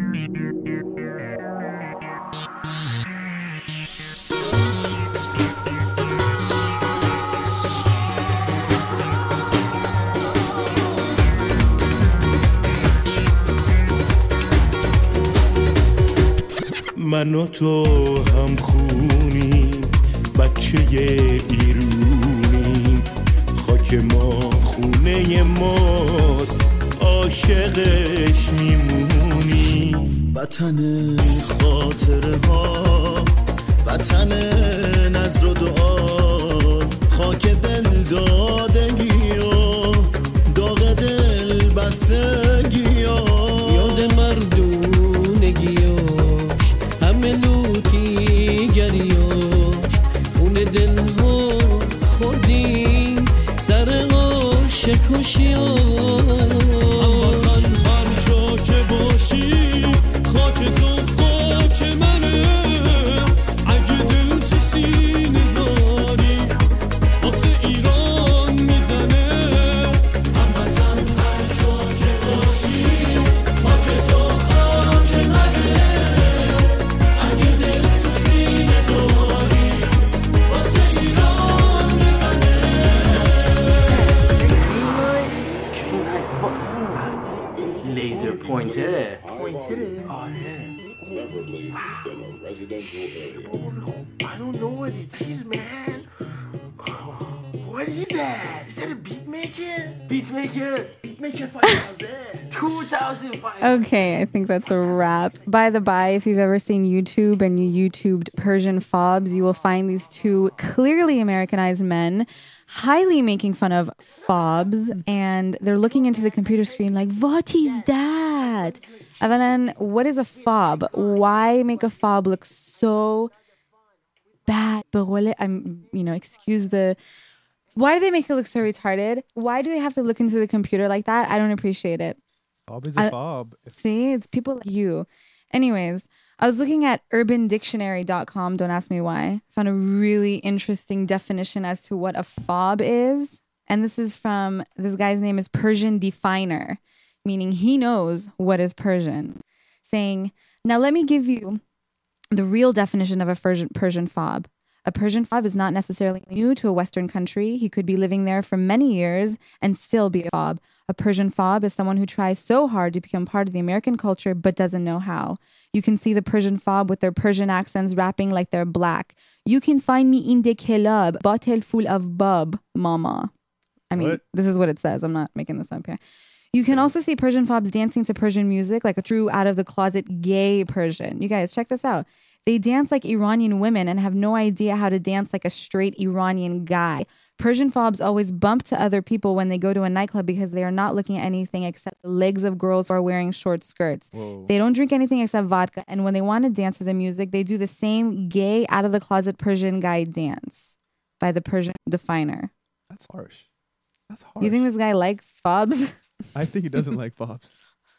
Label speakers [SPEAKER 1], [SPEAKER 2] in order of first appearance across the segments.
[SPEAKER 1] من و تو هم خونیم، بچه ایرونیم، خاک ما خونه ماست، عاشقش میمونیم. وطن خاطره ها، وطن نظر و دعا، خاک دل دادگی و داغ دل بستگی ها،
[SPEAKER 2] یاد مردونگیاش همه لوتی گریاش، خون دل ها خوردیم سر عاشق کشیاش.
[SPEAKER 1] هموطن هر جا که باشی خاک تو خاک منه، اگه دل تو سینه داری واسه ایران میزنه. هموطن هر جا که باشی خاک تو خاک منه، اگه دل تو سینه داری واسه ایران میزنه.
[SPEAKER 3] لیزر پوینتره.
[SPEAKER 4] آره. I don't know what it is, man. What is that? Is that a beat maker? Beatmaker 5000.
[SPEAKER 3] 2005.
[SPEAKER 5] Okay, I think that's a wrap. By the by, if you've ever seen YouTube and you YouTubed Persian fobs, you will find these two clearly Americanized men highly making fun of fobs, and they're looking into the computer screen like, what is that? And then, what is a fob? Why make a fob look so bad? Excuse the... Why do they make it look so retarded? Why do they have to look into the computer like that? I don't appreciate it.
[SPEAKER 6] Fob is a fob.
[SPEAKER 5] See, it's people like you. Anyways, I was looking at urbandictionary.com. Don't ask me why. Found a really interesting definition as to what a fob is. And this is from, this guy's name is Persian Definer, meaning he knows what is Persian. Saying, now let me give you the real definition of a Persian fob. A Persian fob is not necessarily new to a Western country. He could be living there for many years and still be a fob. A Persian fob is someone who tries so hard to become part of the American culture but doesn't know how. You can see the Persian fob with their Persian accents rapping like they're black. You can find me in the club, bottle full of bub, mama. I mean,
[SPEAKER 6] What?
[SPEAKER 5] This is what it says. I'm not making this up here. You can also see Persian fobs dancing to Persian music like a true out-of-the-closet gay Persian. You guys, check this out. They dance like Iranian women and have no idea how to dance like a straight Iranian guy. Persian fobs always bump to other people when they go to a nightclub because they are not looking at anything except the legs of girls who are wearing short skirts.
[SPEAKER 6] Whoa.
[SPEAKER 5] They don't drink anything except vodka. And when they want to dance to the music, they do the same gay, out-of-the-closet Persian guy dance by the Persian Definer.
[SPEAKER 6] That's harsh. That's harsh.
[SPEAKER 5] You think this guy likes fobs?
[SPEAKER 6] I think he doesn't like fobs.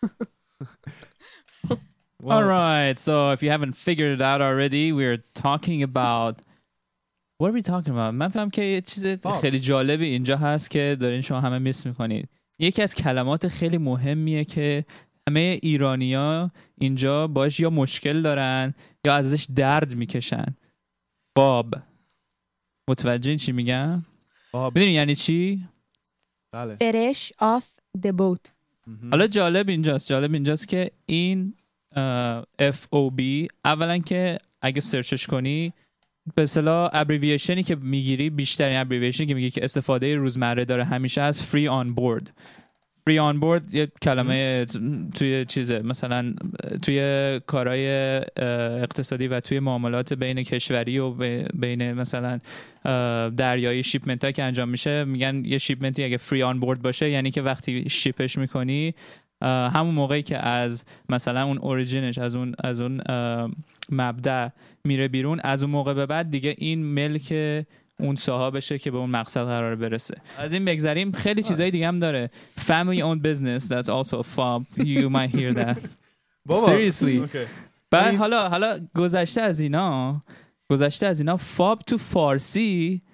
[SPEAKER 7] All right. So if you haven't figured it out already, we're talking about... What are we talking about? من فهم که یه چیز خیلی جالبی اینجا هست که دارین شما همه میس میکنید. یکی از کلمات خیلی مهمیه که همه ایرانی‌ها اینجا باش یا مشکل دارن یا ازش درد میکشن. باب. متوجه چی میگم؟ میدونی یعنی چی؟
[SPEAKER 6] بله.
[SPEAKER 5] Fetish off the boat.
[SPEAKER 7] حالا جالب اینجاست که این FOB اولا که اگه سرچش کنی به اصطلاح ابریویشنی که میگیری، بیشترین ابریویشنی که میگی که استفاده روزمره داره همیشه از free on board. free on board یه کلمه توی چیزه، مثلا توی کارهای اقتصادی و توی معاملات بین کشوری و بین مثلا دریایی شیپمنت ها که انجام میشه میگن یه شیپمنتی اگه free on board باشه یعنی که وقتی شیپش میکنی همون موقعی که از مثلا اون اوریجینش از اون مبدأ میره بیرون، از اون موقع به بعد دیگه این ملک اون صاحبشه که به اون مقصد قرار برسه. از این بگذریم خیلی چیزای دیگه هم داره. Family owned business, that's also a fob. You might hear that. Seriously.
[SPEAKER 6] Okay.
[SPEAKER 7] بعد حالا گذشته از اینا فاب تو فارسی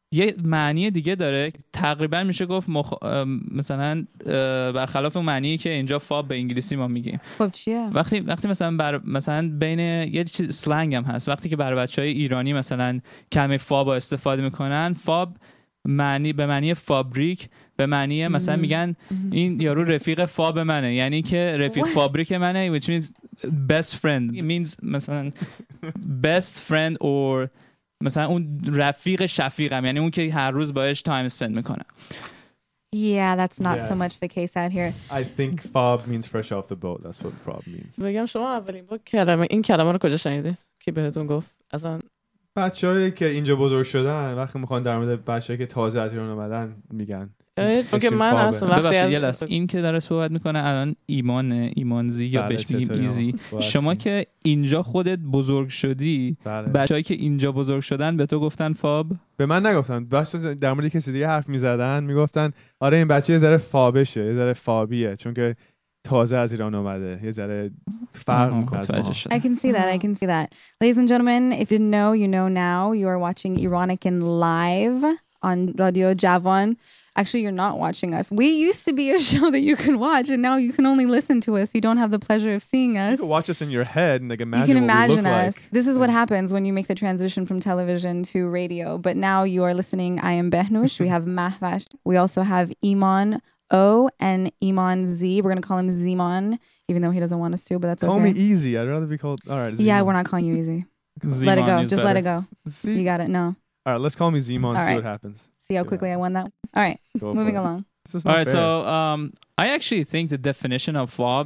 [SPEAKER 7] یه معنی دیگه داره. تقریبا میشه گفت مثلا برخلاف اون معنی که اینجا فاب به انگلیسی ما میگیم.
[SPEAKER 5] خب چیه؟
[SPEAKER 7] وقتی مثلا بین یه چیز سلنگ هم هست، وقتی که برای بچهای ایرانی مثلا کلمه فاب استفاده میکنن، فاب به معنی فابریک، به معنی مثلا میگن این یارو رفیق فاب منه، یعنی که رفیق فابریک منه، which means best friend. It means مثلا best friend or مثلا اون رفیق شفیقم، یعنی اون که هر روز باهاش تایم اسپند میکنه.
[SPEAKER 5] Yeah, that's not so much the case out here.
[SPEAKER 6] I think fob means fresh off the boat. That's what fob means.
[SPEAKER 8] بگم شما اولین بار این کلمه رو کجا شنیدید؟ کی بهتون گفت؟ اصلا
[SPEAKER 6] بچه‌هایی که اینجا بزرگ شدن وقتی میخوان در مورد بچه‌ای که تازه از ایران اومدن میگن.
[SPEAKER 8] اوکی من اصلا وقتی
[SPEAKER 7] این که داره صحبت میکنه الان ایمانزی یا بهش میگیم ایزی. شما که اینجا خودت بزرگ شدی، بچه‌ای که اینجا بزرگ شدن به تو گفتن فاب؟
[SPEAKER 6] به من نگفتن. بس در مورد کسی دیگه حرف میزدن میگفتن آره این بچه یه ذره فابشه، یه ذره فابیه، چون که تازه از ایران اومده، یه ذره فرق میکنه از ما.
[SPEAKER 5] I can see that. I can see that. Ladies and gentlemen, if you didn't know, you know now. You are watching Ironican live on Radio Javan. Actually, you're not watching us. We used to be a show that you can watch, and now you can only listen to us. You don't have the pleasure of seeing us.
[SPEAKER 6] You can watch us in your head and like imagine,
[SPEAKER 5] you can imagine
[SPEAKER 6] what we
[SPEAKER 5] us.
[SPEAKER 6] look like.
[SPEAKER 5] This is what happens when you make the transition from television to radio. But now you are listening. I am Behnush. We have Mahvash. We also have Iman O and Iman Z. We're going to call him Ziman, even though he doesn't want us to, but that's okay.
[SPEAKER 6] Call me Easy. I'd rather be called... All right, Ziman.
[SPEAKER 5] Yeah, we're not calling you Easy. Let it go. Just let it go.
[SPEAKER 6] See?
[SPEAKER 5] You got it. No.
[SPEAKER 6] All right, let's call me Ziman and see what happens.
[SPEAKER 5] See how quickly I won that? All right, moving along.
[SPEAKER 7] All right, so I actually think the definition of fob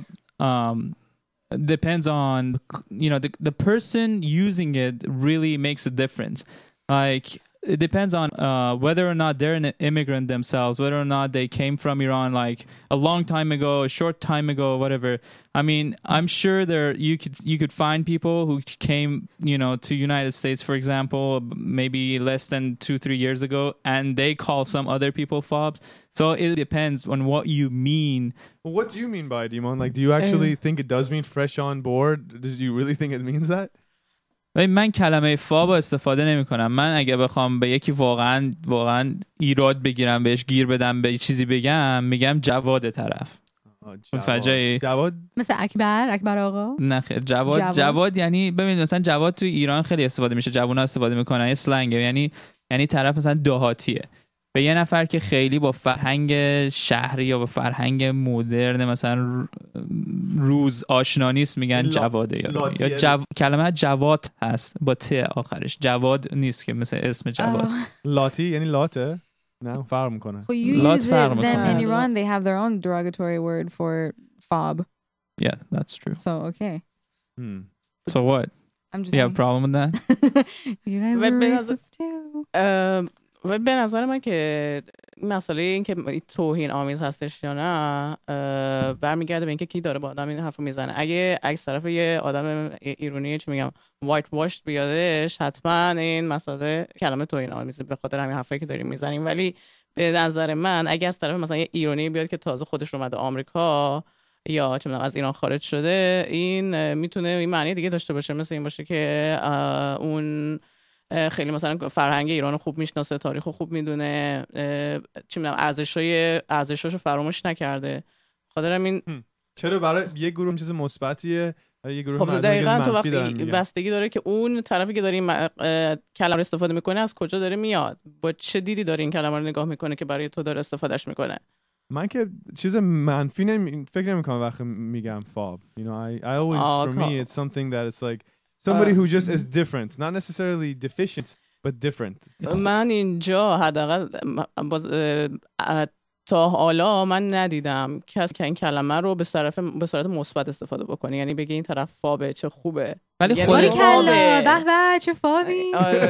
[SPEAKER 7] depends on, you know, the person using it really makes a difference. Like, it depends on whether or not they're an immigrant themselves, whether or not they came from Iran like a long time ago, a short time ago, whatever. I mean, I'm sure you could find people who came, you know, to United States, for example, maybe less than 2-3 years ago, and they call some other people fobs. So it depends on what you mean.
[SPEAKER 6] Well, what do you mean by it, Dimon? Like, do you actually think it does mean fresh on board? Do you really think it means that?
[SPEAKER 7] من کلمه فاب استفاده نمی کنم. من اگه بخوام به یکی واقعا ایراد بگیرم، بهش گیر بدم، به چیزی بگم، میگم جواد طرف.
[SPEAKER 6] جواد
[SPEAKER 5] مثل اکبر آقا؟
[SPEAKER 7] نه خیر، جواد یعنی ببین مثلا جواد تو ایران خیلی استفاده میشه، جوونا استفاده میکنن، یه سلنگه، یعنی طرف مثلا دهاتیه. به یه نفر که خیلی با فرهنگ شهری یا با فرهنگ مدرن مثلا روز آشنا نیست میگن جواده یا کلمه جواد هست با ت آخرش، جواد نیست که مثل اسم جواد.
[SPEAKER 6] لاتی یعنی لاته؟ نه فرق میکنه.
[SPEAKER 7] لات فرق میکنه.
[SPEAKER 5] Then in Iran they have their own derogatory word for fob.
[SPEAKER 7] Yeah, that's true.
[SPEAKER 5] So okay.
[SPEAKER 7] So what?
[SPEAKER 5] I'm just
[SPEAKER 7] you have a problem with that?
[SPEAKER 5] You guys are racist too.
[SPEAKER 8] و به نظر من که مسئله این که توهین آمیز هستش یا نه برمیگرده به اینکه کی داره با آدم این حرفو میزنه. اگه عکس طرف یه آدم ایرانی چی میگم وایت واشد بیادش، حتما این مسئله کلمه توهین آمیزه به خاطر همین حرفایی که داریم میزنیم. ولی به نظر من اگه از طرف مثلا یه ایرانی بیاد که تازه خودش اومده آمریکا یا چه میدونم از ایران خارج شده، این میتونه این معنی دیگه داشته باشه، مثل این باشه که اون خیلی مثلا فرهنگ ایران خوب میشناسه، تاریخ خوب میدونه، چی میدونم ارزشاشو فراموش نکرده. خاطرم این
[SPEAKER 6] چرا برای یه گروه چیز مثبتیه، برای یه گروه
[SPEAKER 8] خب دقیقاً تو وقتی بستگی داره که اون طرفی که داره این کلمه رو استفاده میکنه از کجا داره میاد، با چه دیدی داره این کلمه رو نگاه میکنه که برای تو داره استفادهش میکنه.
[SPEAKER 6] من که چیز منفی فکر نمیکنم وقتی میگم fob. You know, I always for me it's something that it's like somebody who just is different, not necessarily deficient, but different.
[SPEAKER 8] من اینجا حداقل تا حالا من ندیدم کسی که این کلمه رو به صورت مثبت استفاده بکنه، یعنی بگه این طرف فابه چه خوبه،
[SPEAKER 7] ولی
[SPEAKER 8] یعنی
[SPEAKER 7] خود
[SPEAKER 5] کلا به چه فابی.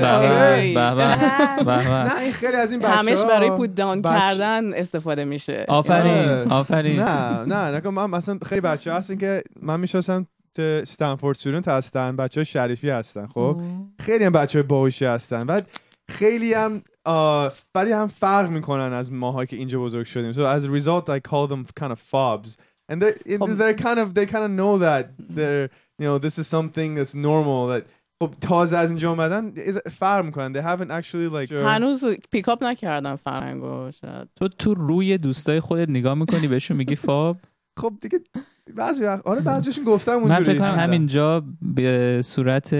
[SPEAKER 6] نه این خیلی از این بچه‌ها
[SPEAKER 8] همش برای پود داون کردن استفاده میشه.
[SPEAKER 7] آفرین.
[SPEAKER 6] نه من مثلا خیلی بچه‌ها هستن که من میشناسم استنفورد استودنت هستن، بچه‌های شریفی هستن، خب خیلی هم بچه‌های باهوشی هستن، بعد خیلی هم ولی هم فرق میکنن از ماها که اینجا بزرگ شدیم. So as a result I call them kind of fobs and they kind of know that they're, you know, this is something that's normal, that خب تازه از اینجا اومدن فرق میکنن. They haven't actually like
[SPEAKER 8] هنوز پیکاپ نکردن فرهنگو. شاید
[SPEAKER 7] تو روی دوستای خودت نگاه میکنی بهشون میگی فاب.
[SPEAKER 6] خب دیگه بعضی وقت آره بعضیشون گفتم اونجوری.
[SPEAKER 7] من فکر کنم همینجا به صورت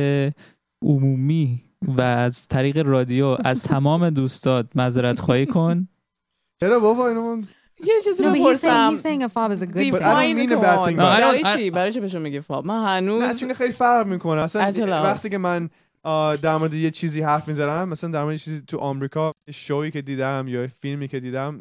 [SPEAKER 7] عمومی و از طریق رادیو از تمام دوستات معذرت خواهی کن.
[SPEAKER 6] چرا بابا اینو من
[SPEAKER 8] یه چیزی
[SPEAKER 5] No, but
[SPEAKER 8] بپرسم.
[SPEAKER 5] he's saying a fob is a good
[SPEAKER 6] But I don't mean a bad thing.
[SPEAKER 8] برای چی بهشون میگی فاب؟ من
[SPEAKER 6] نه
[SPEAKER 8] هنوز
[SPEAKER 6] چون خیلی فرق میکنه اصلا.
[SPEAKER 8] عجله.
[SPEAKER 6] وقتی که من در مورد یه چیزی حرف میزنم، مثلا در مورد یه چیزی تو آمریکا شویی که دیدم یا فیلمی که دیدم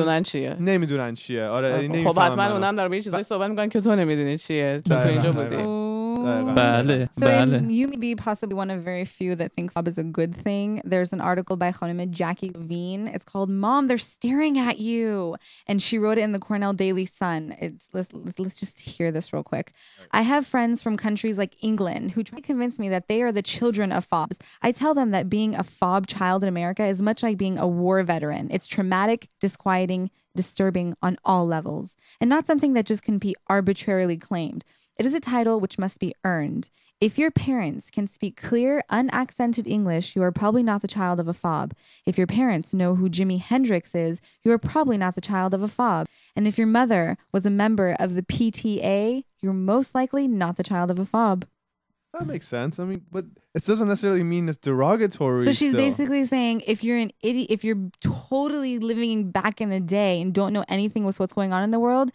[SPEAKER 8] نمیدونن چیه.
[SPEAKER 6] آره
[SPEAKER 8] خب حتما اونم در یه چیزایی صحبت میکنن که تو نمیدونی چیه چون تو اینجا بودی.
[SPEAKER 7] بله
[SPEAKER 5] So
[SPEAKER 7] بله.
[SPEAKER 5] you may be possibly one of very few that think fob is a good thing. There's an article by Khanum Jackie Levine. It's called "Mom, They're Staring at You," and she wrote it in the Cornell Daily Sun. Let's just hear this real quick. I have friends from countries like England who try to convince me that they are the children of fobs. I tell them that being a fob child in America is much like being a war veteran. It's traumatic, disquieting, disturbing on all levels, and not something that just can be arbitrarily claimed. It is a title which must be earned. If your parents can speak clear, unaccented English, you are probably not the child of a fob. If your parents know who Jimi Hendrix is, you are probably not the child of a fob. And if your mother was a member of the PTA, you're most likely not the child of a fob.
[SPEAKER 6] That makes sense. I mean, but it doesn't necessarily mean it's derogatory.
[SPEAKER 5] So she's
[SPEAKER 6] still.
[SPEAKER 5] basically saying if you're an idiot, if you're totally living back in the day and don't know anything with what's going on in the world,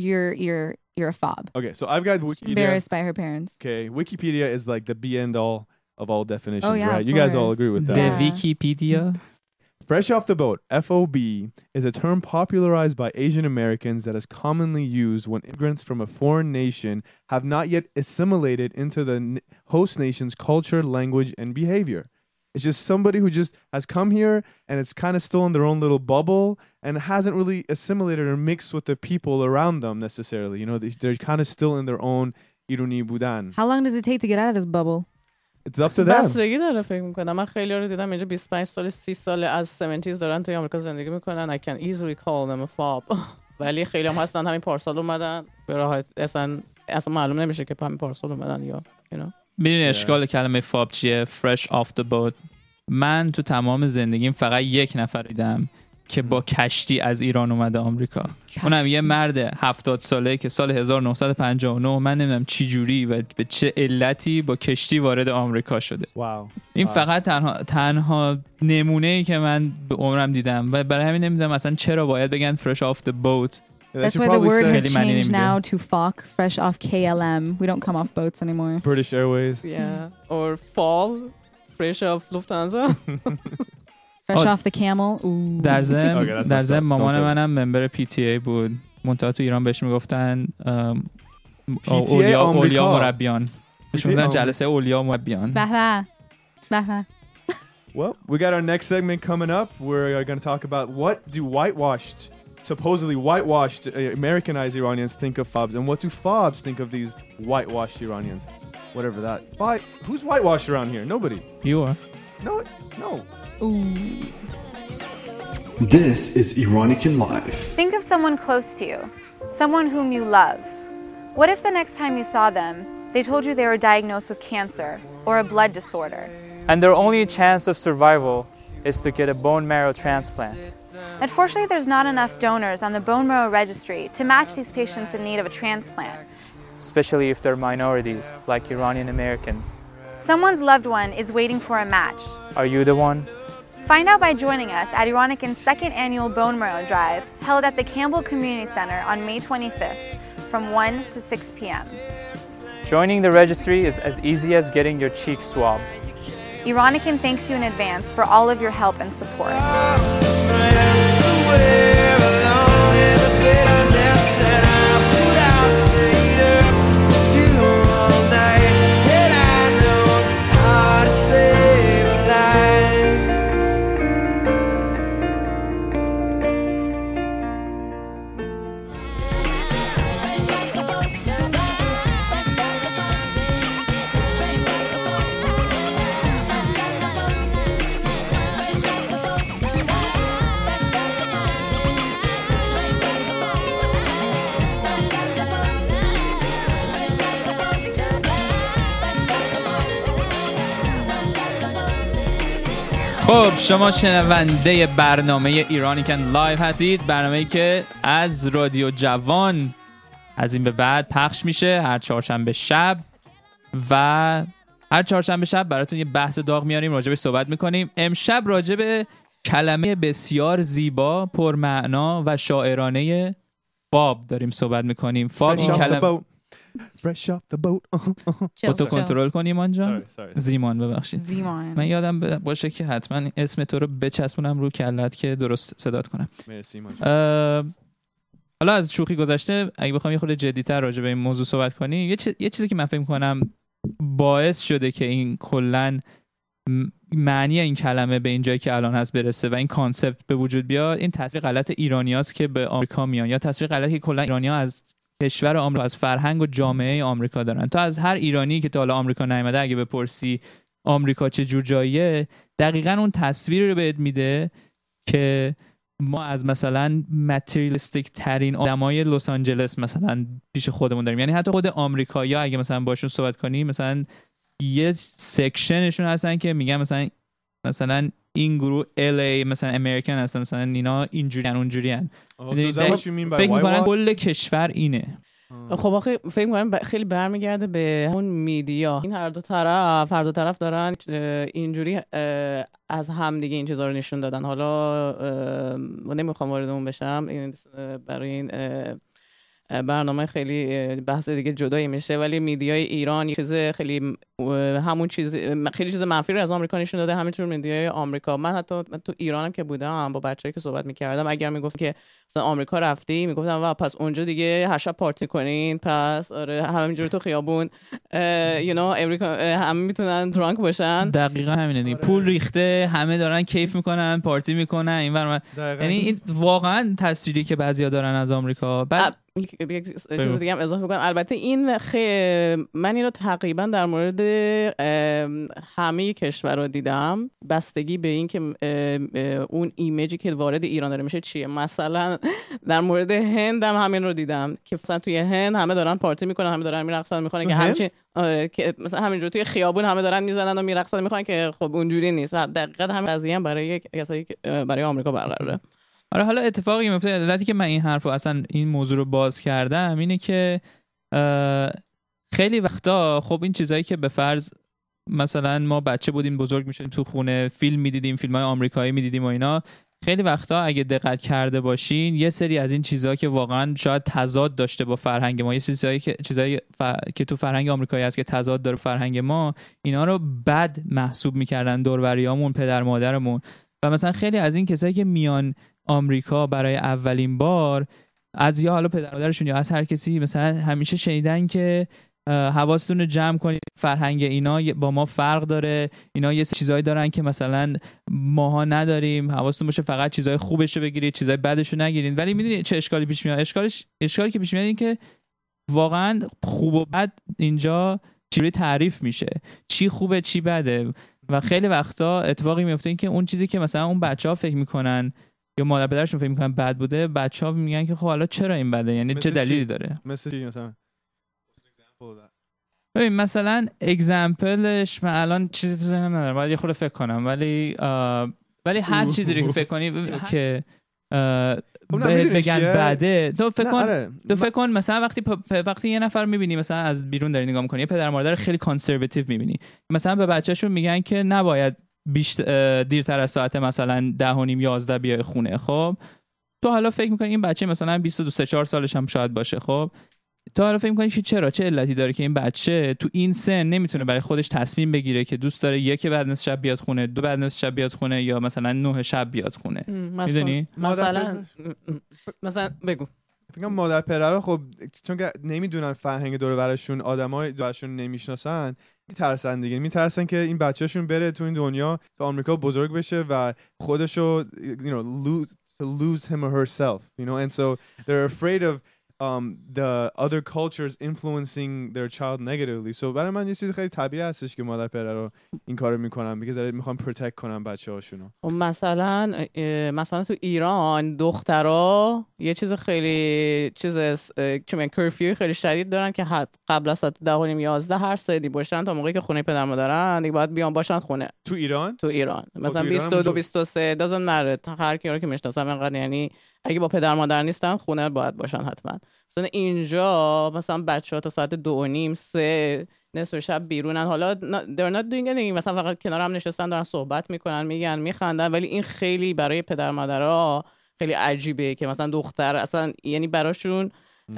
[SPEAKER 5] you're a fob.
[SPEAKER 6] Okay, so I've got Wikipedia.
[SPEAKER 5] Embarrassed by her parents.
[SPEAKER 6] Okay, Wikipedia is like the be and all of all definitions,
[SPEAKER 5] Oh, yeah,
[SPEAKER 6] right?
[SPEAKER 5] of
[SPEAKER 6] You guys all
[SPEAKER 5] course.
[SPEAKER 6] agree with that.
[SPEAKER 7] The
[SPEAKER 5] Yeah.
[SPEAKER 7] Wikipedia.
[SPEAKER 6] Fresh off the boat, FOB, is a term popularized by Asian Americans that is commonly used when immigrants from a foreign nation have not yet assimilated into the host nation's culture, language, and behavior. It's just somebody who just has come here and it's kind of still in their own little bubble and hasn't really assimilated or mixed with the people around them necessarily. You know, they're kind of still in their own iruni budan.
[SPEAKER 5] How long does it take to get out of this bubble?
[SPEAKER 6] It's up to them.
[SPEAKER 8] بستگی داره فکر میکنم. من خیلی رو دیدم اینجا 25 سال 30 سال از 70s دارن توی آمریکا زندگی میکنن. I can easily call them a fob. ولی خیلی هم هستن همین پارسال اومدن به راحت اصلا معلوم نمیشه که همین پارسال اومدن یا you know.
[SPEAKER 7] میدونی اشکال کلمه فاب چیه؟ fresh off the boat. من تو تمام زندگیم فقط یک نفر دیدم که با کشتی از ایران اومده آمریکا. اونم یه مرد 70 ساله که سال 1959 من نمیدونم چی جوری و به چه علتی با کشتی وارد آمریکا شده.
[SPEAKER 6] Wow.
[SPEAKER 7] این فقط تنها نمونه‌ای که من به عمرم دیدم و برای همین نمیدونم اصلا چرا باید بگن fresh off the boat.
[SPEAKER 5] That's why the word has changed now to FOC, fresh off KLM. We don't come off boats anymore.
[SPEAKER 6] British Airways.
[SPEAKER 8] Yeah. Or fall, fresh off Lufthansa.
[SPEAKER 5] Fresh off the camel. Ooh.
[SPEAKER 7] در ضمن مامان منم ممبر PTA بود. منتها تو ایران بهش میگفتن اولیا مربیان. بهش میگفتن جلسه اولیا مربیان.
[SPEAKER 5] به.
[SPEAKER 6] Well, we got our next segment coming up. We're going to talk about what do supposedly whitewashed Americanized Iranians think of fobs, and what do fobs think of these whitewashed Iranians? Whatever that. Who's whitewashed around here? Nobody.
[SPEAKER 7] You are.
[SPEAKER 6] No.
[SPEAKER 5] Ooh.
[SPEAKER 9] This is Iranic in Life.
[SPEAKER 10] Think of someone close to you, someone whom you love. What if the next time you saw them, they told you they were diagnosed with cancer or a blood disorder?
[SPEAKER 11] And their only chance of survival is to get a bone marrow transplant.
[SPEAKER 10] Unfortunately, there's not enough donors on the bone marrow registry to match these patients in need of a transplant.
[SPEAKER 11] Especially if they're minorities, like Iranian Americans.
[SPEAKER 10] Someone's loved one is waiting for a match.
[SPEAKER 11] Are you the one?
[SPEAKER 10] Find out by joining us at Iranican's second annual Bone Marrow Drive, held at the Campbell Community Center on May 25th, from 1 to 6 p.m.
[SPEAKER 11] Joining the registry is as easy as getting your cheek swabbed.
[SPEAKER 10] Iranican thanks you in advance for all of your help and support.
[SPEAKER 7] خب شما شنونده برنامه ایرانیکن لایو هستید، برنامه‌ای که از رادیو جوان از این به بعد پخش میشه هر چهارشنبه شب و هر چهارشنبه شب براتون یه بحث داغ میاریم، راجبش صحبت میکنیم. امشب راجب کلمه بسیار زیبا، پرمعنا و شاعرانه فاب داریم صحبت میکنیم. فاب این کلمه
[SPEAKER 6] Fresh off the boat.
[SPEAKER 7] خودتو کنترل کنی ایمان جان.
[SPEAKER 6] Sorry.
[SPEAKER 7] زیمان ببخشید.
[SPEAKER 5] زیمان.
[SPEAKER 7] من یادم باشه که حتما اسم تو رو بچسبونم رو کلت که درست صدات کنم.
[SPEAKER 6] مرسی ایمان جان.
[SPEAKER 7] حالا از شوخی گذشته اگه بخوام یه خورده جدی‌تر راجع به این موضوع صحبت کنیم، یه چیزی که من فکر می‌کنم باعث شده که این کلاً معنی این کلمه به این جایی که الان هست برسه و این کانسپت به وجود بیاد، این تصویر غلط ایرانیاست که به آمریکا میان، یا تصویر غلطی که کلا ایرانی‌ها از کشور آمریکا، از فرهنگ و جامعه آمریکا دارن. تو از هر ایرانی که تا حالا آمریکا نیامده اگه بپرسی آمریکا چه جور جاییه، دقیقاً اون تصویر رو بهت میده که ما از مثلا ماتریالیستیک ترین آدمای لس آنجلس مثلا پیش خودمون داریم. یعنی حتی خود آمریکایی‌ها اگه مثلا باشون صحبت کنی، مثلا یه سکشنشون هستن که میگن مثلا این گروه LA مثلا امریکن هستن، مثلا اینا اینجوریان اونجوریان. فکر می‌کنن کل کشور اینه.
[SPEAKER 8] خب آخه فکر می‌کنم خیلی برمیگرده به همون میدیا. این هر دو طرف دارن اینجوری از هم دیگه این چیزا رو نشون دادن. حالا نمیخوام وارد اون بشم، برای این برنامه خیلی بحث دیگه جدایی میشه، ولی میدیای ایران یه چیز خیلی خیلی چیز منفی رو از آمریکا نشون داده، همینطور میدیای آمریکا. من تو ایرانم که بودم با بچه‌ای که صحبت می‌کردم، اگر میگفت که مثلا آمریکا رفتی، میگفتم وا پس اونجا دیگه هر شب پارتی کنین، پس آره همینجوری تو خیابون همه میتونن درانک باشن.
[SPEAKER 7] دقیقاً همینه دیگه. پول ریخته، همه دارن کیف میکنن، پارتی میکنن اینور. یعنی این واقعا تصویری که بعضیا دارن از آمریکا. بعد
[SPEAKER 8] چیز دیگه هم اضافه کنم، البته این من اینو تقریبا در مورد همه کشورها دیدم، بستگی به این که اون ایمیجی که وارد ایران داره میشه چیه. مثلا در مورد هند هم همین رو دیدم که مثلا توی هند همه دارن پارتی میکنن، همه دارن میرقصن میکنن، که همچین که مثلا همینجوری توی خیابون همه دارن میزنن و میرقصن میکنن، که خب اونجوری نیست. دقیقاً همین قضیه هم برای آمریکا برقراره.
[SPEAKER 7] آره حالا اتفاقی میفته، علتی که من این حرفو اصلا این موضوع رو باز کردم اینه که خیلی وقتا خب این چیزایی که به فرض مثلا ما بچه بودیم بزرگ میشدیم تو خونه فیلم میدیدیم، فیلم‌های آمریکایی میدیدیم و اینا، خیلی وقتا اگه دقت کرده باشین یه سری از این چیزها که واقعا شاید تضاد داشته با فرهنگ ما، یه چیزایی که تو فرهنگ آمریکایی هست که تضاد داره فرهنگ ما، اینا رو بد محسوب میکردن دور و بریامون، پدر مادرمون. و مثلا خیلی از این کسایی که میان آمریکا برای اولین بار، از یا حالا پدر مادرشون یا از هر کسی، مثلا همیشه شنیدن که حواستون رو جمع کنید، فرهنگ اینا با ما فرق داره، اینا یه چیزایی دارن که مثلا ماها نداریم، حواستون باشه فقط چیزای خوبش رو بگیرید، چیزای بدش رو نگیرید. ولی میدونید چه اشکالی پیش میاد؟ اشکالی که پیش میاد این که واقعا خوب و بد اینجا چجوری تعریف میشه، چی خوبه چی بده. و خیلی وقتا اتفاقی میفته این که اون چیزی که مثلا اون بچه‌ها فکر میکنن یا مادر پدرشون فکر میکنن بد بوده، بچه‌ها میگن که خب حالا چرا این بده، یعنی چه دلیلی داره.
[SPEAKER 6] مثلا
[SPEAKER 7] ببین مثلا اگزمپلش من الان چیزی تو ذهنم ندارم، باید یه خورده فکر کنم، ولی هر چیزی رو که فکر کنی که بگن بده، تو فکر کن مثلا وقتی یه نفر میبینی مثلا از بیرون داری نگاه میکنی، یه پدر مادر خیلی کانسرواتیو میبینی، مثلا به بچه‌شون میگن که نباید دیرتر از ساعت مثلا 10:30 11 بیای خونه. خب تو حالا فکر میکنی این بچه مثلا 22-3-4 سالش هم شاید باشه، خب تو حالا فکر میکنی که چه علتی داره که این بچه تو این سن نمیتونه برای خودش تصمیم بگیره که دوست داره 1 بعد نصف شب بیاد خونه، 2 بعد نصف شب بیاد خونه، یا مثلا 9 شب بیاد خونه. میدونی
[SPEAKER 8] مثلا بگو
[SPEAKER 6] فکر مادر پدرها خب چون که نمیدونن فرهنگ دور و برشون، آدمای دورشون نمیشناسن، میترسن دیگه، میترسن که این بچه‌شون بره تو این دنیا، تو آمریکا بزرگ بشه و خودشو lose him or herself, and so they're afraid of the other cultures influencing their child negatively. So برای من یه چیز خیلی طبیعی هستش که مادر پدر رو این کارو میکنن، because میخوان پروتکت کنن بچه‌هاشونو.
[SPEAKER 8] مثلا تو ایران دخترها یه چیز خیلی چون کرفیو خیلی شدید دارن که قبل از ساعت 10:30 11 هر سایدی باشن تا موقعی که خونه پدر مادرن دیگه باید بیان باشن خونه.
[SPEAKER 6] تو ایران
[SPEAKER 8] مثلا 22 23 doesn't matter. هر کی رو که میشناسم انقدر، یعنی اگه با پدر مادر نیستن خونه باید باشن حتما. مثلا اینجا مثلا بچه‌ها تا ساعت 2:30 3 نصف شب بیرونن، حالا they're not doing anything، مثلا فقط کنار هم نشستن دارن صحبت میکنن میگن میخندن، ولی این خیلی برای پدر مادرها خیلی عجیبه که مثلا دختر اصلا یعنی براشون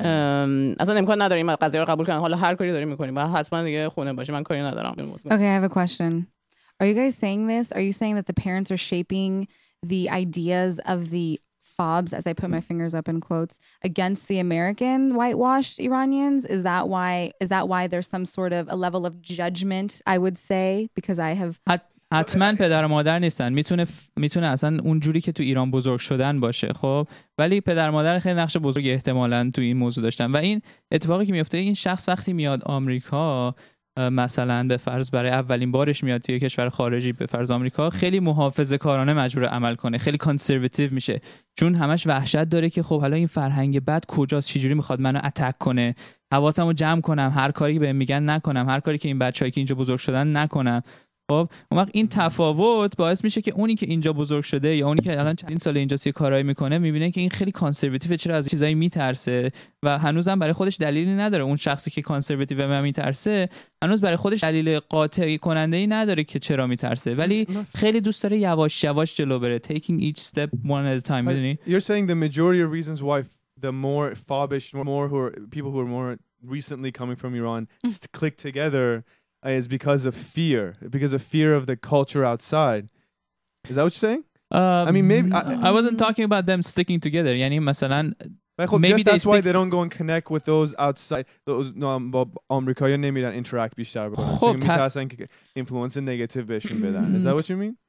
[SPEAKER 8] اصلا امکان نداره این قضیه رو قبول کنن. حالا هر کاری داری میکنیم باید حتما دیگه خونه باشی. من کاری ندارم.
[SPEAKER 5] Okay, I have a question. Are you guys saying this? Are you saying that the parents are shaping the ideas of the fobs, as I put my fingers up in quotes, against the American whitewashed Iranians? Is that why there's some sort of a level of judgment, I would say, because I have
[SPEAKER 7] حتما پدر و مادر نیستن. میتونه اصلا اون جوری که تو ایران بزرگ شدن باشه، خب، ولی پدر و مادر خیلی نقش بزرگی احتمالاً تو این موضوع داشتن. و این اتفاقی که میفته، این شخص وقتی میاد آمریکا، مثلا به فرض برای اولین بارش میاد توی کشور خارجی، به فرض آمریکا، خیلی محافظه‌کارانه مجبور عمل کنه، خیلی کانسرواتیو میشه، چون همش وحشت داره که خب حالا این فرهنگ بد کجاست، چجوری میخواد منو اتک کنه، حواسمو جمع کنم، هر کاری که بهم میگن نکنم، هر کاری که این بچه‌ای که اینجا بزرگ شدن نکنم. خب اون وقت این تفاوت باعث میشه که اونی که اینجا بزرگ شده یا اونی که الان چندین سال اینجا سی کارایی میکنه میبینه که این خیلی کانسرواتیو، چرا از چیزایی میترسه و هنوزم برای خودش دلیلی نداره. اون شخصی که کانسرواتیو و میترسه هنوز برای خودش دلیل قاطع کننده‌ای نداره که چرا میترسه، ولی خیلی دوست داره یواش یواش جلو بره. taking each step one at a time. میدونی؟
[SPEAKER 6] You're saying the majority of reasons why the more fobbish, more who are people who are more recently coming from Iran click together is because of fear of the culture outside. Is that what you're saying? I mean, maybe
[SPEAKER 7] I wasn't talking about them sticking together. یعنی مثلا
[SPEAKER 6] maybe that's why they don't go and connect with those outside. Those آمریکایی‌ها نمیرن interact بیشتر بکنن چون میترسن که influence negative بهشون بدن. Is that what you mean?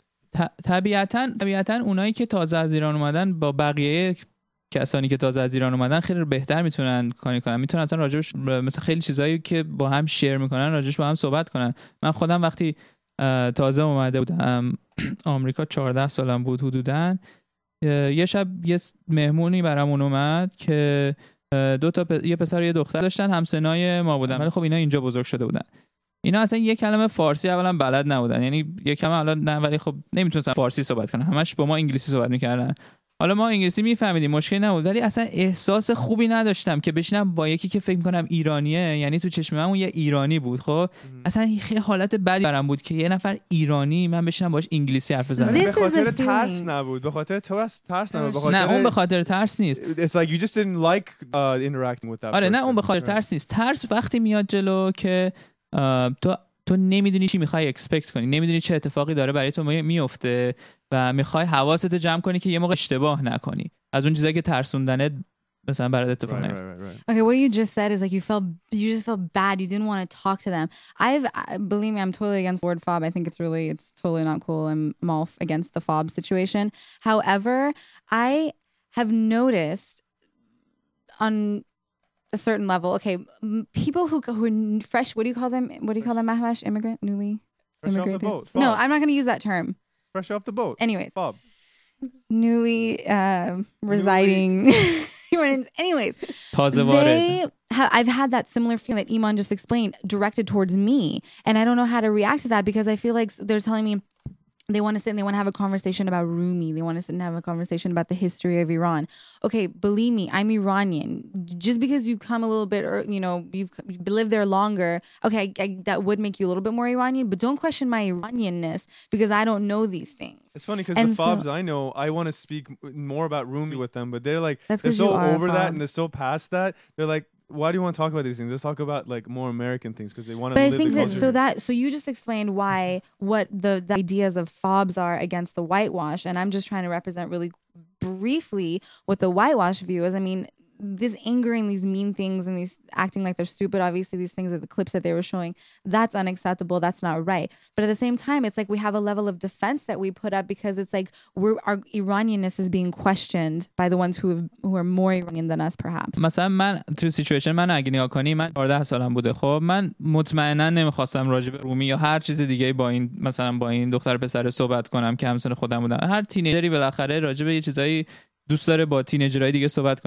[SPEAKER 7] طبیعتاً اونایی که تازه از ایران اومدن با بقیه کسانی که تازه از ایران اومدن خیلی بهتر میتونن کاری کنن، میتونن اصلا راجبش مثلا خیلی چیزایی که با هم شیر میکنن راجبش با هم صحبت کنن. من خودم وقتی تازه اومده بودم آمریکا 14 سالم بود حدوداً، یه شب یه مهمونی برامون اومد که یه پسر و یه دختر داشتن، همسنای ما بودن، ولی خب اینا اینجا بزرگ شده بودن. اینا اصلا یک کلمه فارسی اولا بلد نبودن، یعنی یک کلمه حالا نه، ولی خب نمیتونستن فارسی صحبت کنن، همش با ما انگلیسی صحبت میکردن. حالا ما انگلیسی میفهمیدیم، مشکلی نبود، ولی اصلا احساس خوبی نداشتم که بشینم با یکی که فکر میکنم ایرانیه، یعنی تو چشم من اون یه ایرانی بود. خب اصلا خیلی حالت بدی برام بود که یه نفر ایرانی من بشینم باش انگلیسی حرف بزنم.
[SPEAKER 6] به خاطر ترس نبود، به خاطر ترس نبود، به خاطر
[SPEAKER 7] نه اون به خاطر ترس نیست.
[SPEAKER 6] It's like you just didn't like interacting with that.
[SPEAKER 7] آره نه اون به خاطر ترس نیست. ترس وقتی میاد جلو که تو نمیدونی چی میخوای اکسپکت کنی، نمیدونی چه اتفاقی داره برای تو میفته و میخوای حواست جمع کنی که یه موقع اشتباه نکنی از اون چیزایی که ترسوندنت مثلا برات اتفاق نیفته.
[SPEAKER 5] Okay, what you just said is like you just felt bad, you didn't want to talk to them. Believe me, I'm totally against the word fob. I think it's totally not cool. I'm all against the fob situation. However, I have noticed on a certain level, okay, people who are fresh, what do you call them, Mahvash? Immigrant, newly
[SPEAKER 6] fresh
[SPEAKER 5] immigrated?
[SPEAKER 6] Off the boat.
[SPEAKER 5] No, I'm not going to use that term.
[SPEAKER 6] Fresh off the boat.
[SPEAKER 5] Anyways.
[SPEAKER 6] Fob.
[SPEAKER 5] Newly residing. Anyways. I've had that similar feeling that Iman just explained directed towards me. And I don't know how to react to that because I feel like they're telling me they want to sit and they want to have a conversation about Rumi. They want to sit and have a conversation about the history of Iran. Okay, believe me, I'm Iranian. Just because you come a little bit, or you've lived there longer, okay, that would make you a little bit more Iranian. But don't question my Iranianness because I don't know these things.
[SPEAKER 6] It's funny because the fobs I know, I want to speak more about Rumi with them, but they're like they're so over that and they're so past that. They're like, why do you want to talk about these things? Let's talk about like more American things because they want to live the culture.
[SPEAKER 5] So you just explained what the ideas of fobs are against the whitewash, and I'm just trying to represent really briefly what the whitewash view is. I mean, this anger and these mean things and these acting like they're stupid, obviously these things are the clips that they were showing, that's unacceptable, that's not right. But at the same time, it's like we have a level of defense that we put up because it's like our Iranianness is being questioned by the ones who are more Iranian than us perhaps.
[SPEAKER 7] مثلا من تو سیچویشن من اگه نگاه کنی، من 14 سالم بوده، خب من مطمئنا نمیخواستم راجع به رومی یا هر چیز دیگه با این دختر پسر صحبت کنم که همسن خودم بودن. هر تینیجری بالاخره راجع به یه چیزایی دوست داره با تینیجرای دیگه صحبت کنه.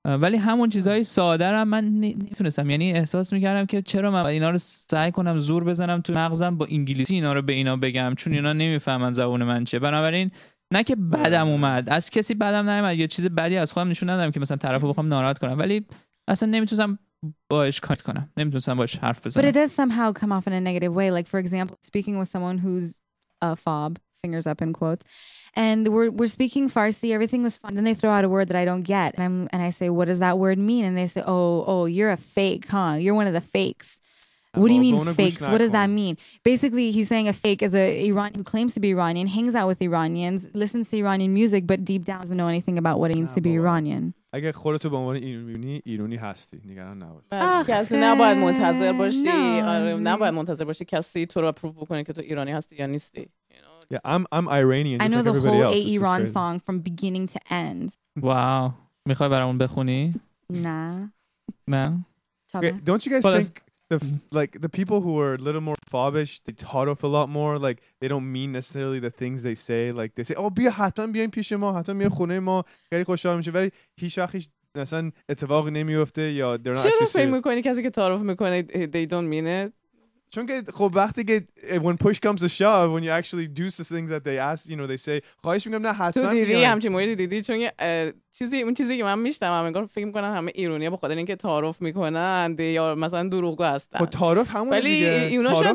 [SPEAKER 7] ولی همون چیزهای ساده رو من نمیتونستم، یعنی احساس میکردم که چرا من اینا رو سعی کنم زور بزنم تو مغزم با انگلیسی اینا رو به اینا بگم، چون اینا نمیفهمن زبون من چیه. بنابراین نه که بدم اومد، از کسی بدم نیومد یا چیز بدی از خودم نشون ندادم که مثلا طرفو بخوام ناراحت کنم، ولی اصلا نمیتونستم باش کار کنم، نمیتونستم باش حرف بزنم.
[SPEAKER 5] But it does somehow come off in a negative way. Like for example, speaking with someone who's a fob, fingers up in quotes, and we're speaking Farsi, everything was fun. Then they throw out a word that I don't get, and I say, what does that word mean? And they say, oh, you're a fake, huh? You're one of the fakes. What do you mean fakes? What does that mean? Basically, he's saying a fake is a Iranian who claims to be Iranian, hangs out with Iranians, listens to Iranian music, but deep down doesn't know anything about what it means to be Iranian.
[SPEAKER 6] اگه خودتو به عنوان ایرانی هستی نگران نباش.
[SPEAKER 8] کسی نباید منتظر باشی، آره نباید منتظر باشی کسی تو رو اپروو بکنه که تو ایرانی هستی یا نیستی.
[SPEAKER 6] Yeah, I'm Iranian.
[SPEAKER 5] I know
[SPEAKER 6] like
[SPEAKER 5] the whole
[SPEAKER 6] else.
[SPEAKER 5] Iran song from beginning to end.
[SPEAKER 7] Wow. میخوای برامون بخونی؟
[SPEAKER 5] نه.
[SPEAKER 7] نه.
[SPEAKER 6] Okay, don't you guys think the people who are a little more fobbish, they taught off a lot more, like they don't mean necessarily the things they say, like they say, oh بیا حتما بیاین پیش ما، حتما بیا خونه ما، خیلی خوشحال میشه، ولی هیچ وقت مثلا اتفاقی نمیفته یا they're not actually serious.
[SPEAKER 8] چرا فکر میکنی کسی که تعارف میکنه they don't mean it؟
[SPEAKER 6] چون که خب وقتی که when push comes to shove, when you actually do the things that they ask, you know, they say خواهش میکنم نه حتما
[SPEAKER 8] تو دیدی همچین موردی دیدی؟ چون اون چیزی که من میشنوم انگار فکر میکنم همه ایرانی‌ها به خاطر اینکه تعارف میکنن یا مثلا دروغگو هستن.
[SPEAKER 6] خب تعارف همون دیگه،
[SPEAKER 8] ولی اوناشم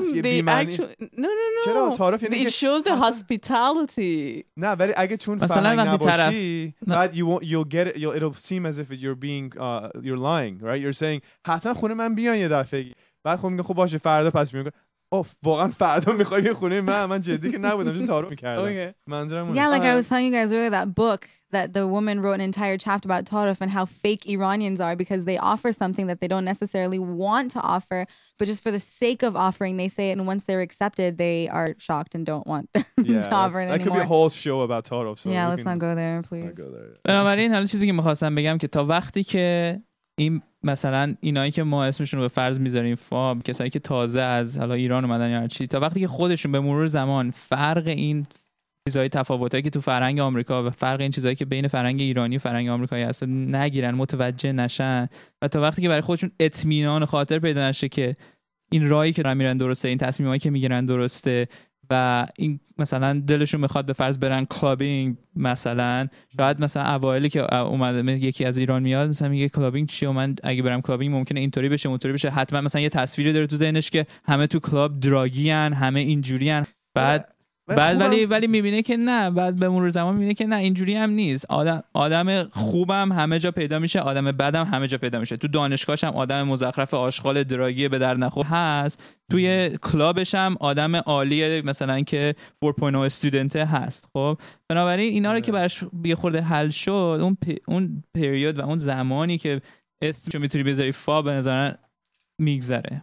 [SPEAKER 8] no
[SPEAKER 6] چرا تعارف یعنی
[SPEAKER 8] it shows the hospitality.
[SPEAKER 6] نه ولی اگه چون فرهنگ نباشی بعد you'll get it, it'll seem as if you're being you're lying, right? You're saying حتما خونه من بیان یه دفعه، بعد خب میگه خب باشه فردا پس میگه اوف واقعا فردا میخوای بیا خونه من جدی که نبودم چون تعارف میکردم. منظورم
[SPEAKER 5] Yeah, like I was telling you guys earlier, that book that the woman wrote an entire chapter about Tarif and how fake Iranians are because they offer something that they don't necessarily want to offer, but just for the sake of offering they say it, and once they're accepted they are shocked and don't want to offer it anymore.
[SPEAKER 6] That could be a whole show about Tarif. So
[SPEAKER 5] yeah, let's not go there, please.
[SPEAKER 7] بنابراین حالا چیزی که می‌خواستم بگم که تا وقتی که این مثلا اینایی که ما اسمشون رو به فرض میذاریم فاب، کسایی که تازه از حالا ایران اومدن یا چی، تا وقتی که خودشون به مرور زمان فرق این چیزای تفاوتایی که تو فرهنگ آمریکا و فرق این چیزایی که بین فرهنگ ایرانی و فرهنگ آمریکایی هست نگیرن، متوجه نشن، و تا وقتی که برای خودشون اطمینان خاطر پیدا نشه که این راهی که دارن میرن درسته، این تصمیمایی که میگیرن درسته، و این مثلا دلشون میخواد به فرض برن کلابینگ مثلا، شاید مثلا اوایلی که اومده یکی از ایران میاد مثلا میگه کلابینگ چیه و من اگه برم کلابینگ ممکنه اینطوری بشه اونطوری بشه، حتما مثلا یه تصویری داره تو ذهنش که همه تو کلاب دراگین، همه اینجوریان، بعد ولی میبینه که نه، بعد به مرور زمان میبینه که نه اینجوری هم نیست. آدم خوبم همه جا پیدا میشه، آدم بدم همه جا پیدا میشه. تو دانشگاهش هم آدم مزخرف آشغال دراگی به در نخور هست، توی کلابش هم آدم عالی مثلا که 4.0 استودنت هست. خب بنابراین اینا رو که براش یه خورده حل شد، اون پریود و اون زمانی که اسمشو میتونی بذاری فا به نظر میگذره.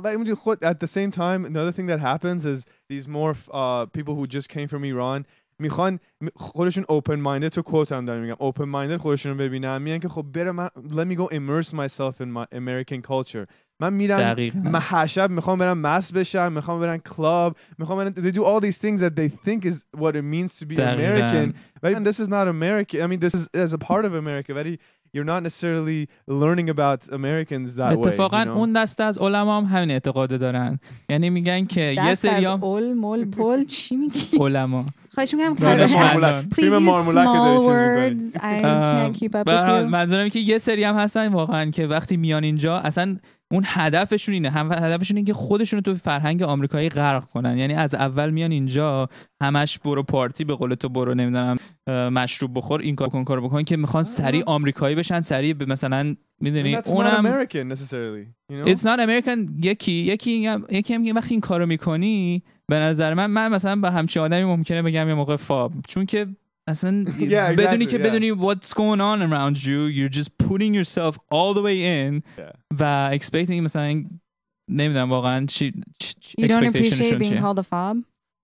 [SPEAKER 6] At the same time, another thing that happens is these more people who just came from Iran میخوان خودشون open minded تو quote هم دارن میگم open minded خودشون رو ببینن، میگن که خب برم let me go immerse myself in my American culture. من میرم هر شب میخوام برم مست بشم، میخوام برم کلاب، میخوام برم they do all these things that they think is what it means to be American. But this is not American. I mean this is as a part of America. But you're not necessarily learning about Americans that way.
[SPEAKER 7] اتفاقا اون دسته از علما هم همین اعتقاد دارن، یعنی میگن که یه سریام
[SPEAKER 5] پول چی میگی؟
[SPEAKER 7] علما
[SPEAKER 5] خواهش میکنم please use small words. I can't keep up with you.
[SPEAKER 7] منظورم که یه سری هم هستن واقعا که وقتی میان اینجا اصلا اون هدفشون اینه، هدفشون اینه که خودشون رو تو فرهنگ آمریکایی غرق کنن. یعنی از اول میان اینجا همش برو پارتی، به قول تو برو نمیدونم مشروب بخور، این کار کن، کار بکن، که میخوان سریع آمریکایی بشن، سریع مثلا میدونی اونم It's not American. یکی هم وقتی این کارو میکنی به نظر من مثلا با همچین آدمی ممکنه بگم یه موقع فاب، چون که اصلا بدونی که بدونی what's going on around you, you're just putting yourself all the way in و expecting مثلا نمیدونم واقعا چی
[SPEAKER 5] You don't appreciate being called a fob?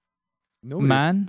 [SPEAKER 7] من؟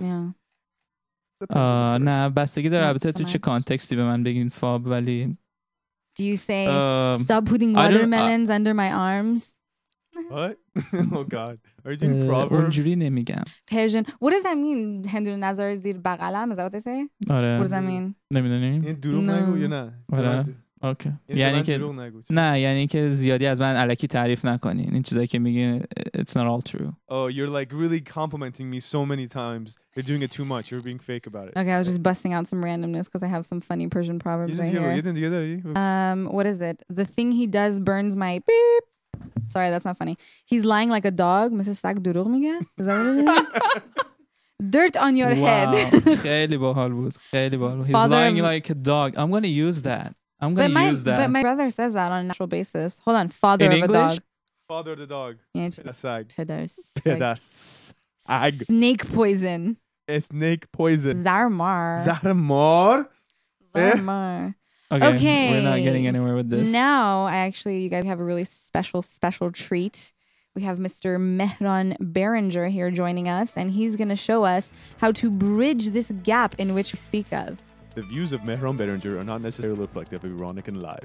[SPEAKER 7] نه بستگی داره البته تو چه کانتکستی به من بگین فاب. ولی
[SPEAKER 5] Do you say stop putting watermelons under my arms?
[SPEAKER 6] What? Oh God. Are you doing proverbs?
[SPEAKER 7] اونجوری نمیگم.
[SPEAKER 5] Persian. What does that mean? هندون نظر زیر بغلم. Is that what they say?
[SPEAKER 7] آره.
[SPEAKER 5] What does that mean?
[SPEAKER 7] نمیدونی؟
[SPEAKER 6] این دروغ نگو یا نه؟
[SPEAKER 7] آره. اوکی
[SPEAKER 6] یعنی
[SPEAKER 7] یعنی
[SPEAKER 6] من
[SPEAKER 7] که
[SPEAKER 6] دروغ نگو.
[SPEAKER 7] نه یعنی که زیادی از من الکی تعریف نکنین این چیزایی که میگین it's not all true.
[SPEAKER 6] Oh, you're like really complimenting me so many times. You're doing it too much. You're being fake about it.
[SPEAKER 5] Okay, I was just busting out some randomness because I have some funny Persian proverbs right here. What is it? The thing he does burns my beep. Sorry, that's not funny. He's lying like a dog. Mrs. Sak دروغ میگه? Is that what it is? Dirt on your head.
[SPEAKER 7] خیلی باحال بود. خیلی باحال بود. He's
[SPEAKER 5] Father
[SPEAKER 7] lying
[SPEAKER 5] of-
[SPEAKER 7] like a dog. I'm going to use that. I'm going to use that.
[SPEAKER 5] But my brother says that on a natural basis. Hold on. Father
[SPEAKER 7] In
[SPEAKER 5] of
[SPEAKER 7] English?
[SPEAKER 5] a dog.
[SPEAKER 6] Father of the dog.
[SPEAKER 5] Yeah,
[SPEAKER 6] Pedasag.
[SPEAKER 5] Pedar.
[SPEAKER 6] Pedasag.
[SPEAKER 5] Snake poison.
[SPEAKER 6] Snake poison.
[SPEAKER 5] Zarmar.
[SPEAKER 6] Zarmar?
[SPEAKER 5] Zarmar.
[SPEAKER 7] Okay. We're not getting anywhere with this.
[SPEAKER 5] Now, you guys have a really special treat. We have Mr. Mehran Berenger here joining us, and he's going to show us how to bridge this gap in which we speak of.
[SPEAKER 6] The views of Mehran Berenger are not necessarily reflective of Ironic and Live.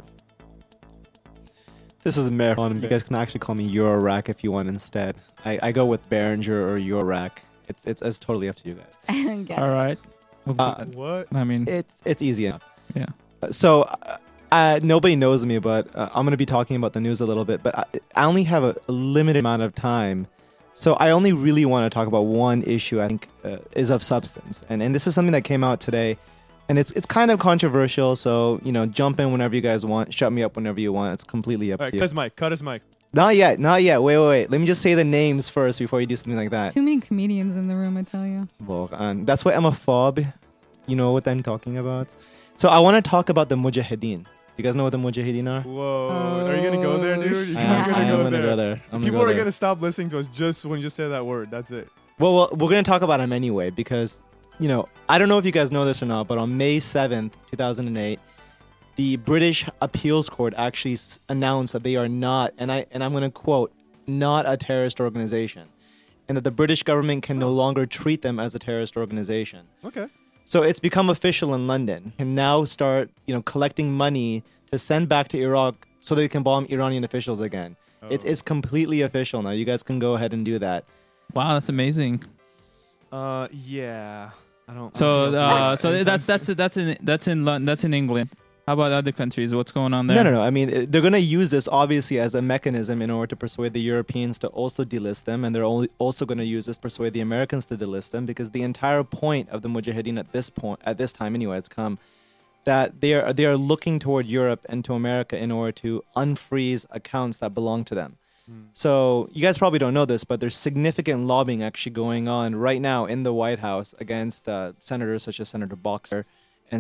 [SPEAKER 12] This is Mehran. You guys can actually call me Eurorack if you want instead. I go with Berenger or Eurorack. It's totally up to you guys.
[SPEAKER 5] I don't get
[SPEAKER 7] All
[SPEAKER 5] it.
[SPEAKER 7] right.
[SPEAKER 6] What?
[SPEAKER 7] I mean,
[SPEAKER 12] it's easy enough.
[SPEAKER 7] Yeah.
[SPEAKER 12] So nobody knows me, but I'm going to be talking about the news a little bit. But I only have a limited amount of time, so I only really want to talk about one issue. I think is of substance, and this is something that came out today, and it's kind of controversial. So jump in whenever you guys want. Shut me up whenever you want. It's completely up to you.
[SPEAKER 6] Cut his mic.
[SPEAKER 12] Not yet. Wait. Let me just say the names first before you do something like that.
[SPEAKER 5] Too many comedians in the room, I tell you.
[SPEAKER 12] Well, that's why I'm a fob. You know what I'm talking about. So I want to talk about the Mujahideen. You guys know what the Mujahideen are?
[SPEAKER 6] Whoa. Are you going to go there, dude?
[SPEAKER 12] I'm going to go there.
[SPEAKER 6] People are going to stop listening to us just when you say that word. That's it.
[SPEAKER 12] Well, we're going to talk about them anyway because, I don't know if you guys know this or not, but on May 7th, 2008, the British Appeals Court actually announced that they are not, and I'm going to quote, not a terrorist organization, and that the British government can no longer treat them as a terrorist organization.
[SPEAKER 6] Okay.
[SPEAKER 12] So it's become official in London. Can now start, collecting money to send back to Iraq so they can bomb Iranian officials again. Oh. It's completely official now. You guys can go ahead and do that.
[SPEAKER 7] Wow, that's amazing.
[SPEAKER 6] Yeah. I don't.
[SPEAKER 7] So that's in England. How about other countries? What's going on there?
[SPEAKER 12] No. I mean, they're going to use this obviously as a mechanism in order to persuade the Europeans to also delist them, and they're also going to use this to persuade the Americans to delist them, because the entire point of the Mujahideen at this time anyway, it's come that they are looking toward Europe and to America in order to unfreeze accounts that belong to them. So you guys probably don't know this, but there's significant lobbying actually going on right now in the White House against senators such as Senator Boxer and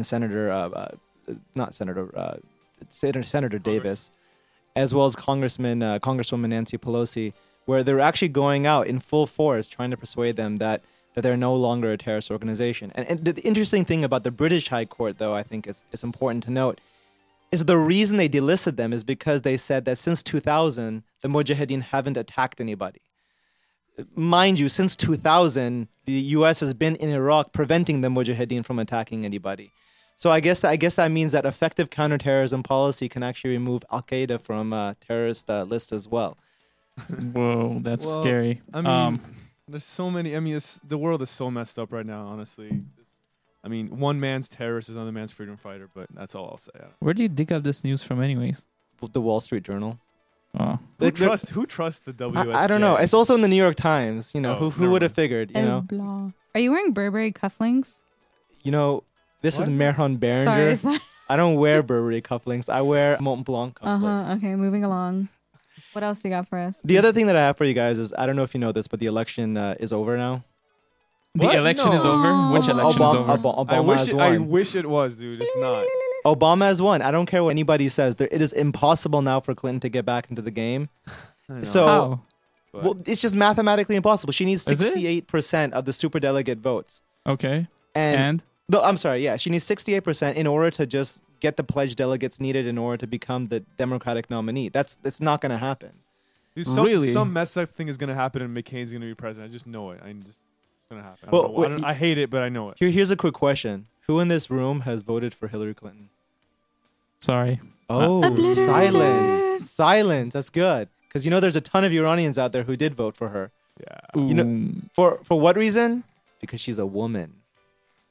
[SPEAKER 12] Senator Davis, as well as Congresswoman Nancy Pelosi, where they're actually going out in full force trying to persuade them that they're no longer a terrorist organization. And the interesting thing about the British High Court, though, I think it's important to note, is the reason they delisted them is because they said that since 2000, the Mujahideen haven't attacked anybody. Mind you, since 2000, the U.S. has been in Iraq preventing the Mujahideen from attacking anybody. So I guess that means that effective counterterrorism policy can actually remove Al-Qaeda from terrorist lists as well.
[SPEAKER 7] Whoa, that's scary.
[SPEAKER 6] I mean, there's so many. I mean, the world is so messed up right now, honestly. I mean, one man's terrorist is another man's freedom fighter, but that's all I'll say.
[SPEAKER 7] Where do you dig up this news from anyways?
[SPEAKER 12] The Wall Street Journal.
[SPEAKER 7] Oh.
[SPEAKER 6] Who trusts the WSJ?
[SPEAKER 12] I don't know. It's also in the New York Times. Who would have figured,
[SPEAKER 5] Are you wearing Burberry cufflinks?
[SPEAKER 12] This is Mehran Berenger.
[SPEAKER 5] Sorry.
[SPEAKER 12] I don't wear Burberry cufflinks. I wear Mont Blanc cufflinks.
[SPEAKER 5] Okay, moving along. What else you got for us?
[SPEAKER 12] The other thing that I have for you guys is, I don't know if you know this, but the election is over now.
[SPEAKER 7] The election is over? Which election is over?
[SPEAKER 12] Obama has won.
[SPEAKER 6] I wish it was, dude. It's not.
[SPEAKER 12] Obama has won. I don't care what anybody says. It is impossible now for Clinton to get back into the game. So,
[SPEAKER 7] how?
[SPEAKER 12] Well, it's just mathematically impossible. She needs 68% of the superdelegate votes.
[SPEAKER 7] Okay.
[SPEAKER 12] And? No, I'm sorry. Yeah, she needs 68% in order to just get the pledged delegates needed in order to become the Democratic nominee. That's not going to happen.
[SPEAKER 6] Dude,
[SPEAKER 7] really?
[SPEAKER 6] Some messed up thing is going to happen and McCain's going to be president. I just know it. It's going to happen.
[SPEAKER 12] Well,
[SPEAKER 6] I hate it, but I know it.
[SPEAKER 12] Here's a quick question. Who in this room has voted for Hillary Clinton?
[SPEAKER 7] Sorry.
[SPEAKER 12] Oh, silence. That's good. Because there's a ton of Iranians out there who did vote for her.
[SPEAKER 6] Yeah.
[SPEAKER 12] For what reason? Because she's a woman.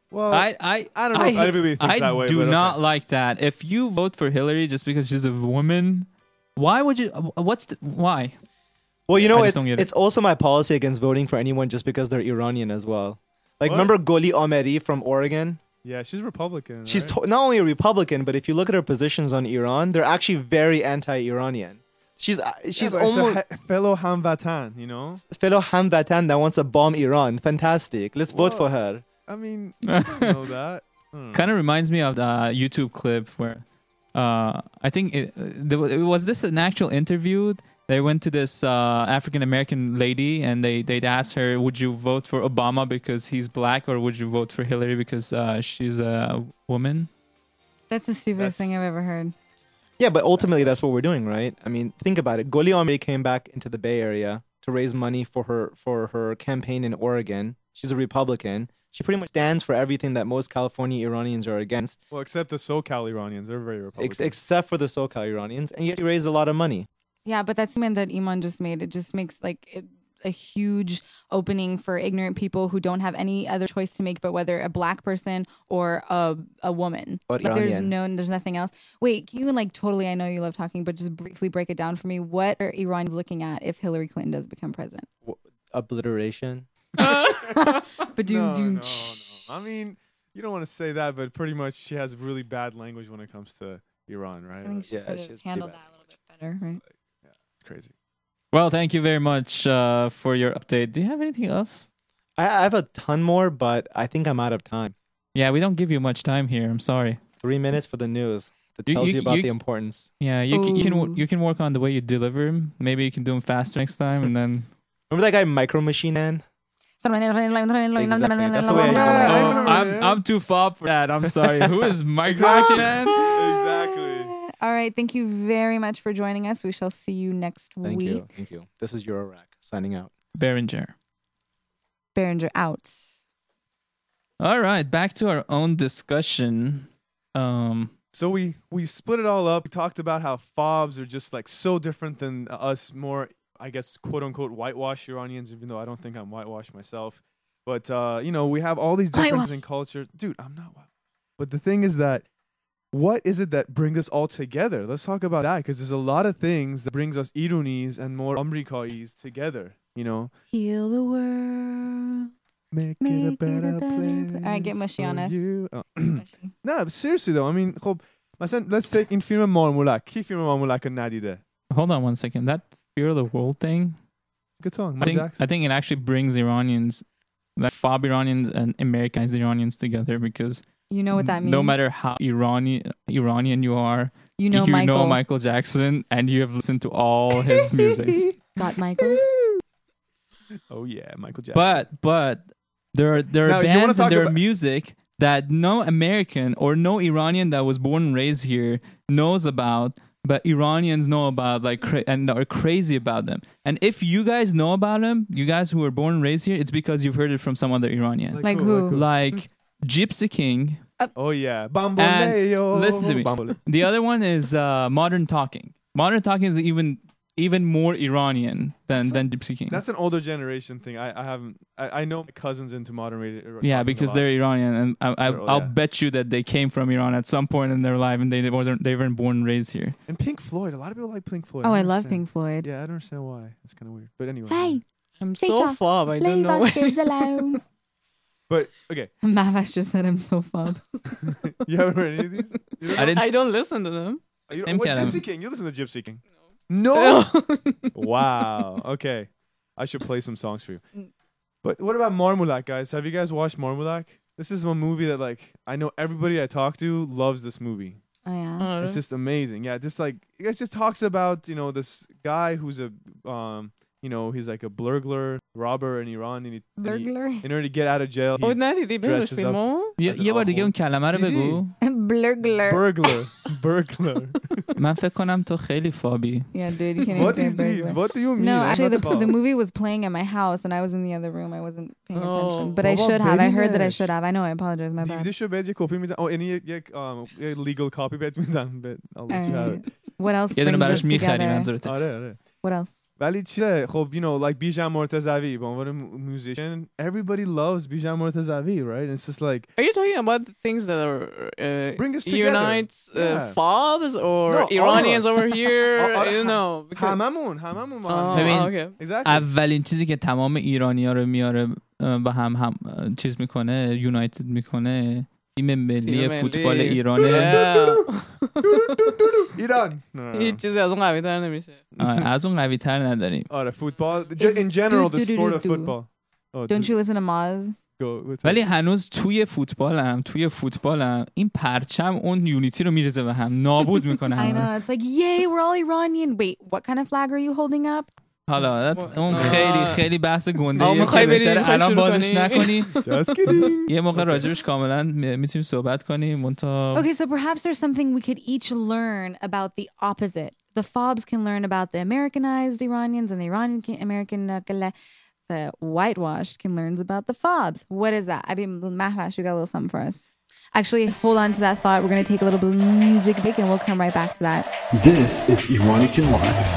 [SPEAKER 6] Well,
[SPEAKER 7] I
[SPEAKER 6] don't know if everybody thinks that way.
[SPEAKER 7] do
[SPEAKER 6] but
[SPEAKER 7] not
[SPEAKER 6] okay.
[SPEAKER 7] like that. If you vote for Hillary just because she's a woman, why would you? Why?
[SPEAKER 12] Well, you know,
[SPEAKER 7] I just don't get it.
[SPEAKER 12] it's also my policy against voting for anyone just because they're Iranian as well. Like,
[SPEAKER 6] What?
[SPEAKER 12] remember Goli Ameri from Oregon?
[SPEAKER 6] Yeah, she's Republican.
[SPEAKER 12] She's
[SPEAKER 6] right?
[SPEAKER 12] not only a Republican, but if you look at her positions on Iran, they're actually very anti-Iranian. She's
[SPEAKER 6] Yeah,
[SPEAKER 12] she's
[SPEAKER 6] but it's a
[SPEAKER 12] almost
[SPEAKER 6] fellow Hamvatan, you know.
[SPEAKER 12] fellow Hamvatan that wants to bomb Iran. Fantastic. Let's vote for her.
[SPEAKER 6] I mean, I don't know that.
[SPEAKER 7] Kind of reminds me of the YouTube clip where I think was this an actual interview? They went to this African American lady and they'd asked her, "Would you vote for Obama because he's black, or would you vote for Hillary because she's a woman?"
[SPEAKER 5] That's the stupidest thing I've ever heard.
[SPEAKER 12] Yeah, but ultimately that's what we're doing, right? I mean, think about it. Goli Ameri came back into the Bay Area to raise money for her campaign in Oregon. She's a Republican. She pretty much stands for everything that most California Iranians are against.
[SPEAKER 6] Well, except the SoCal Iranians, they're very Republican.
[SPEAKER 12] Except for the SoCal Iranians, and yet she raised a lot of money.
[SPEAKER 5] Yeah, but that statement that Iman just made, it just makes a huge opening for ignorant people who don't have any other choice to make but whether a black person or a woman.
[SPEAKER 12] Or
[SPEAKER 5] Like, there's
[SPEAKER 12] Iranian.
[SPEAKER 5] there's nothing else. Wait, can you totally, I know you love talking, but just briefly break it down for me. What are Iranians looking at if Hillary Clinton does become president?
[SPEAKER 12] Obliteration.
[SPEAKER 5] But
[SPEAKER 6] No. I mean, you don't want to say that, but pretty much she has really bad language when it comes to Iran, right?
[SPEAKER 5] I think she could have handled that a little bit better, right?
[SPEAKER 6] It's crazy.
[SPEAKER 7] Well, thank you very much for your update. Do you have anything else?
[SPEAKER 12] I have a ton more, but I think I'm out of time.
[SPEAKER 7] Yeah, we don't give you much time here. I'm sorry.
[SPEAKER 12] 3 minutes for the news. That
[SPEAKER 7] You-
[SPEAKER 12] tells
[SPEAKER 7] you-
[SPEAKER 12] you about
[SPEAKER 7] you-
[SPEAKER 12] the importance.
[SPEAKER 7] Yeah, you can work on the way you deliver them. Maybe you can do them faster next time, and then.
[SPEAKER 12] Remember that guy Micro Machine Man?
[SPEAKER 5] Exactly.
[SPEAKER 12] That's the way
[SPEAKER 7] I'm too fob for that. I'm sorry. Who is Mike Man?
[SPEAKER 6] Exactly.
[SPEAKER 5] All right. Thank you very much for joining us. We shall see you next
[SPEAKER 12] Thank
[SPEAKER 5] week.
[SPEAKER 12] you. Thank you. This is Eurorack signing out.
[SPEAKER 7] Behringer.
[SPEAKER 5] Behringer out.
[SPEAKER 7] All right, back to our own discussion.
[SPEAKER 6] So we split it all up. We talked about how fobs are just like so different than us more, I guess, quote unquote, whitewash Iranians, even though I don't think I'm whitewashed myself. But, we have all these differences in culture. Dude, I'm not white. But the thing is that, what is it that brings us all together? Let's talk about that, because there's a lot of things that brings us Irunis and more Amrikais together,
[SPEAKER 5] Heal the world.
[SPEAKER 6] Make it a better place.
[SPEAKER 5] All right, get mushy on us.
[SPEAKER 6] No, but seriously though, I mean, خب مثلا let's take in film مارمولک. کی فیلم مارمولک رو ندیده؟
[SPEAKER 7] Hold on one second. That Fear of the World thing.
[SPEAKER 6] Good song.
[SPEAKER 7] I think it actually brings Iranians, like fob Iranians and Americanized Iranians together, because
[SPEAKER 5] you know what that means.
[SPEAKER 7] No matter how Iranian you are,
[SPEAKER 5] you know
[SPEAKER 7] Michael Jackson, and you have listened to all his music.
[SPEAKER 5] Got Michael.
[SPEAKER 6] Oh yeah, Michael Jackson.
[SPEAKER 7] But there are
[SPEAKER 6] Now,
[SPEAKER 7] bands and there are music that no American or no Iranian that was born and raised here knows about, but Iranians know about, and are crazy about them. And if you guys know about them, you guys who were born and raised here, it's because you've heard it from some other Iranian.
[SPEAKER 5] Like who?
[SPEAKER 7] Like Gypsy King.
[SPEAKER 6] Oh yeah,
[SPEAKER 7] And
[SPEAKER 6] Bamboleo.
[SPEAKER 7] listen to me. The other one is Modern Talking. Modern Talking is even more Iranian than Gypsy King.
[SPEAKER 6] That's an older generation thing. I know my cousins into modern radio.
[SPEAKER 7] Yeah, because they're Iranian, and I'll bet you that they came from Iran at some point in their life, and they weren't born and raised here.
[SPEAKER 6] And Pink Floyd. A lot of people like Pink Floyd.
[SPEAKER 5] Oh, I
[SPEAKER 6] don't
[SPEAKER 5] love
[SPEAKER 6] understand.
[SPEAKER 5] Pink Floyd.
[SPEAKER 6] Yeah, I don't understand why. It's kind of weird. But anyway.
[SPEAKER 5] Hey,
[SPEAKER 8] I'm so fob. I don't know.
[SPEAKER 5] Kids alone.
[SPEAKER 6] But okay.
[SPEAKER 5] Mavas just said I'm so fob.
[SPEAKER 6] You haven't heard any of these?
[SPEAKER 8] I don't listen to them.
[SPEAKER 6] What Gypsy King? You listen to Gypsy King? No. Wow. Okay. I should play some songs for you. But what about Marmulak, guys? Have you guys watched Marmulak? This is one movie that I know everybody I talk to loves this movie.
[SPEAKER 5] Oh yeah.
[SPEAKER 6] It's just amazing. Yeah, just it just talks about, this guy who's he's like a burglar, robber in Iran, and
[SPEAKER 5] Burglar?
[SPEAKER 6] in order to get out of jail, he
[SPEAKER 8] ندیدی بهش
[SPEAKER 6] dresses up
[SPEAKER 8] فیلمو؟
[SPEAKER 7] یه بار دیگه اون کلمه رو بگو.
[SPEAKER 6] Burglar.
[SPEAKER 7] من فکر کنم تو خیلی فابی.
[SPEAKER 5] Yeah, dude, you can't
[SPEAKER 6] What
[SPEAKER 5] even
[SPEAKER 6] is
[SPEAKER 5] say
[SPEAKER 6] these?
[SPEAKER 5] burglar.
[SPEAKER 6] What do you mean?
[SPEAKER 5] No,
[SPEAKER 6] I'm
[SPEAKER 5] actually,
[SPEAKER 6] not
[SPEAKER 5] the movie was playing at my house, and I was in the other room. I wasn't paying attention, but I
[SPEAKER 6] بابا
[SPEAKER 5] should have. I heard that I
[SPEAKER 6] ببینش.
[SPEAKER 5] should have. I know. I apologize. My bad.
[SPEAKER 6] دیویدیشو بهت یه کپی میدم. یعنی یک legal copy بهت میدم. I'll let you have it.
[SPEAKER 5] What else
[SPEAKER 7] یه دونه
[SPEAKER 5] brings
[SPEAKER 7] براش
[SPEAKER 5] us
[SPEAKER 7] میخری
[SPEAKER 5] together?
[SPEAKER 7] منظورت.
[SPEAKER 6] آره.
[SPEAKER 5] What else?
[SPEAKER 6] ولی چیه خب you know like بیژن مرتضوی به عنوان musician everybody loves بیژن مرتضوی right it's just like
[SPEAKER 8] are you talking about things that are
[SPEAKER 6] bring us together
[SPEAKER 8] unites FOBs or Iranians over here you know
[SPEAKER 6] هممون
[SPEAKER 7] ببین اولین چیزی که تمام ایرانی‌ها رو میاره با هم چیز میکنه یونایتد میکنه تیم ملی فوتبال ایرانه
[SPEAKER 6] ایران
[SPEAKER 8] هیچ چیزی از اون قوی تر نمیشه
[SPEAKER 7] از اون قوی تر نداریم
[SPEAKER 6] آره فوتبال in general the sport of football
[SPEAKER 5] don't you listen to Maz
[SPEAKER 7] ولی هنوز توی فوتبالم این پرچم اون یونیتی رو میریزه به هم نابود میکنه
[SPEAKER 5] I know it's like yay we're all Iranian wait what kind of flag are you holding up
[SPEAKER 7] حالا اون خیلی بحث گنده ایه که بهتره الان بازش نکنی یه موقع راجبش کاملا میتونیم صحبت کنیم
[SPEAKER 5] Okay so perhaps there's something we could each learn about the opposite the FOBs can learn about the Americanized Iranians and the Iranian-American the whitewashed can learn about the FOBs what is that I mean Mahvash you got a little something for us actually hold on to that thought we're going to take a little bit of music break and we'll come right back to that
[SPEAKER 9] This is Iranican Live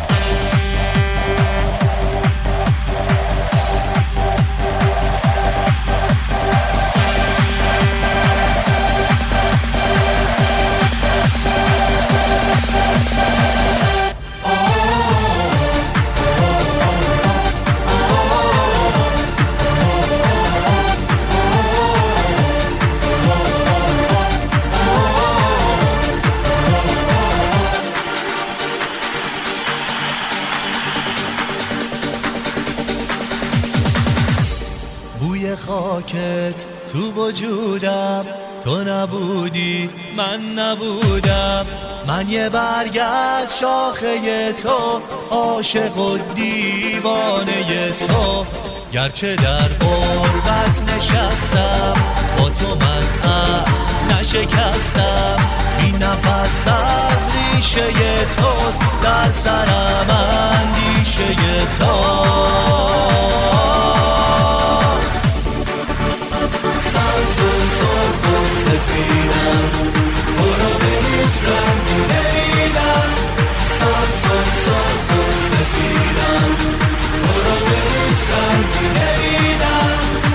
[SPEAKER 1] خاکت تو وجودم تو نبودی من نبودم من یه برگ از شاخه تو عاشق و دیوانه تو گرچه در غربت نشستم با تو من نشکستم این نفس از ریشه توست در سرم اندیشه توست سبز و سرخ و سفیدم برو به هیچ رنگی نمیدم سبز و سرخ و سفیدم برو به هیچ رنگی نمیدم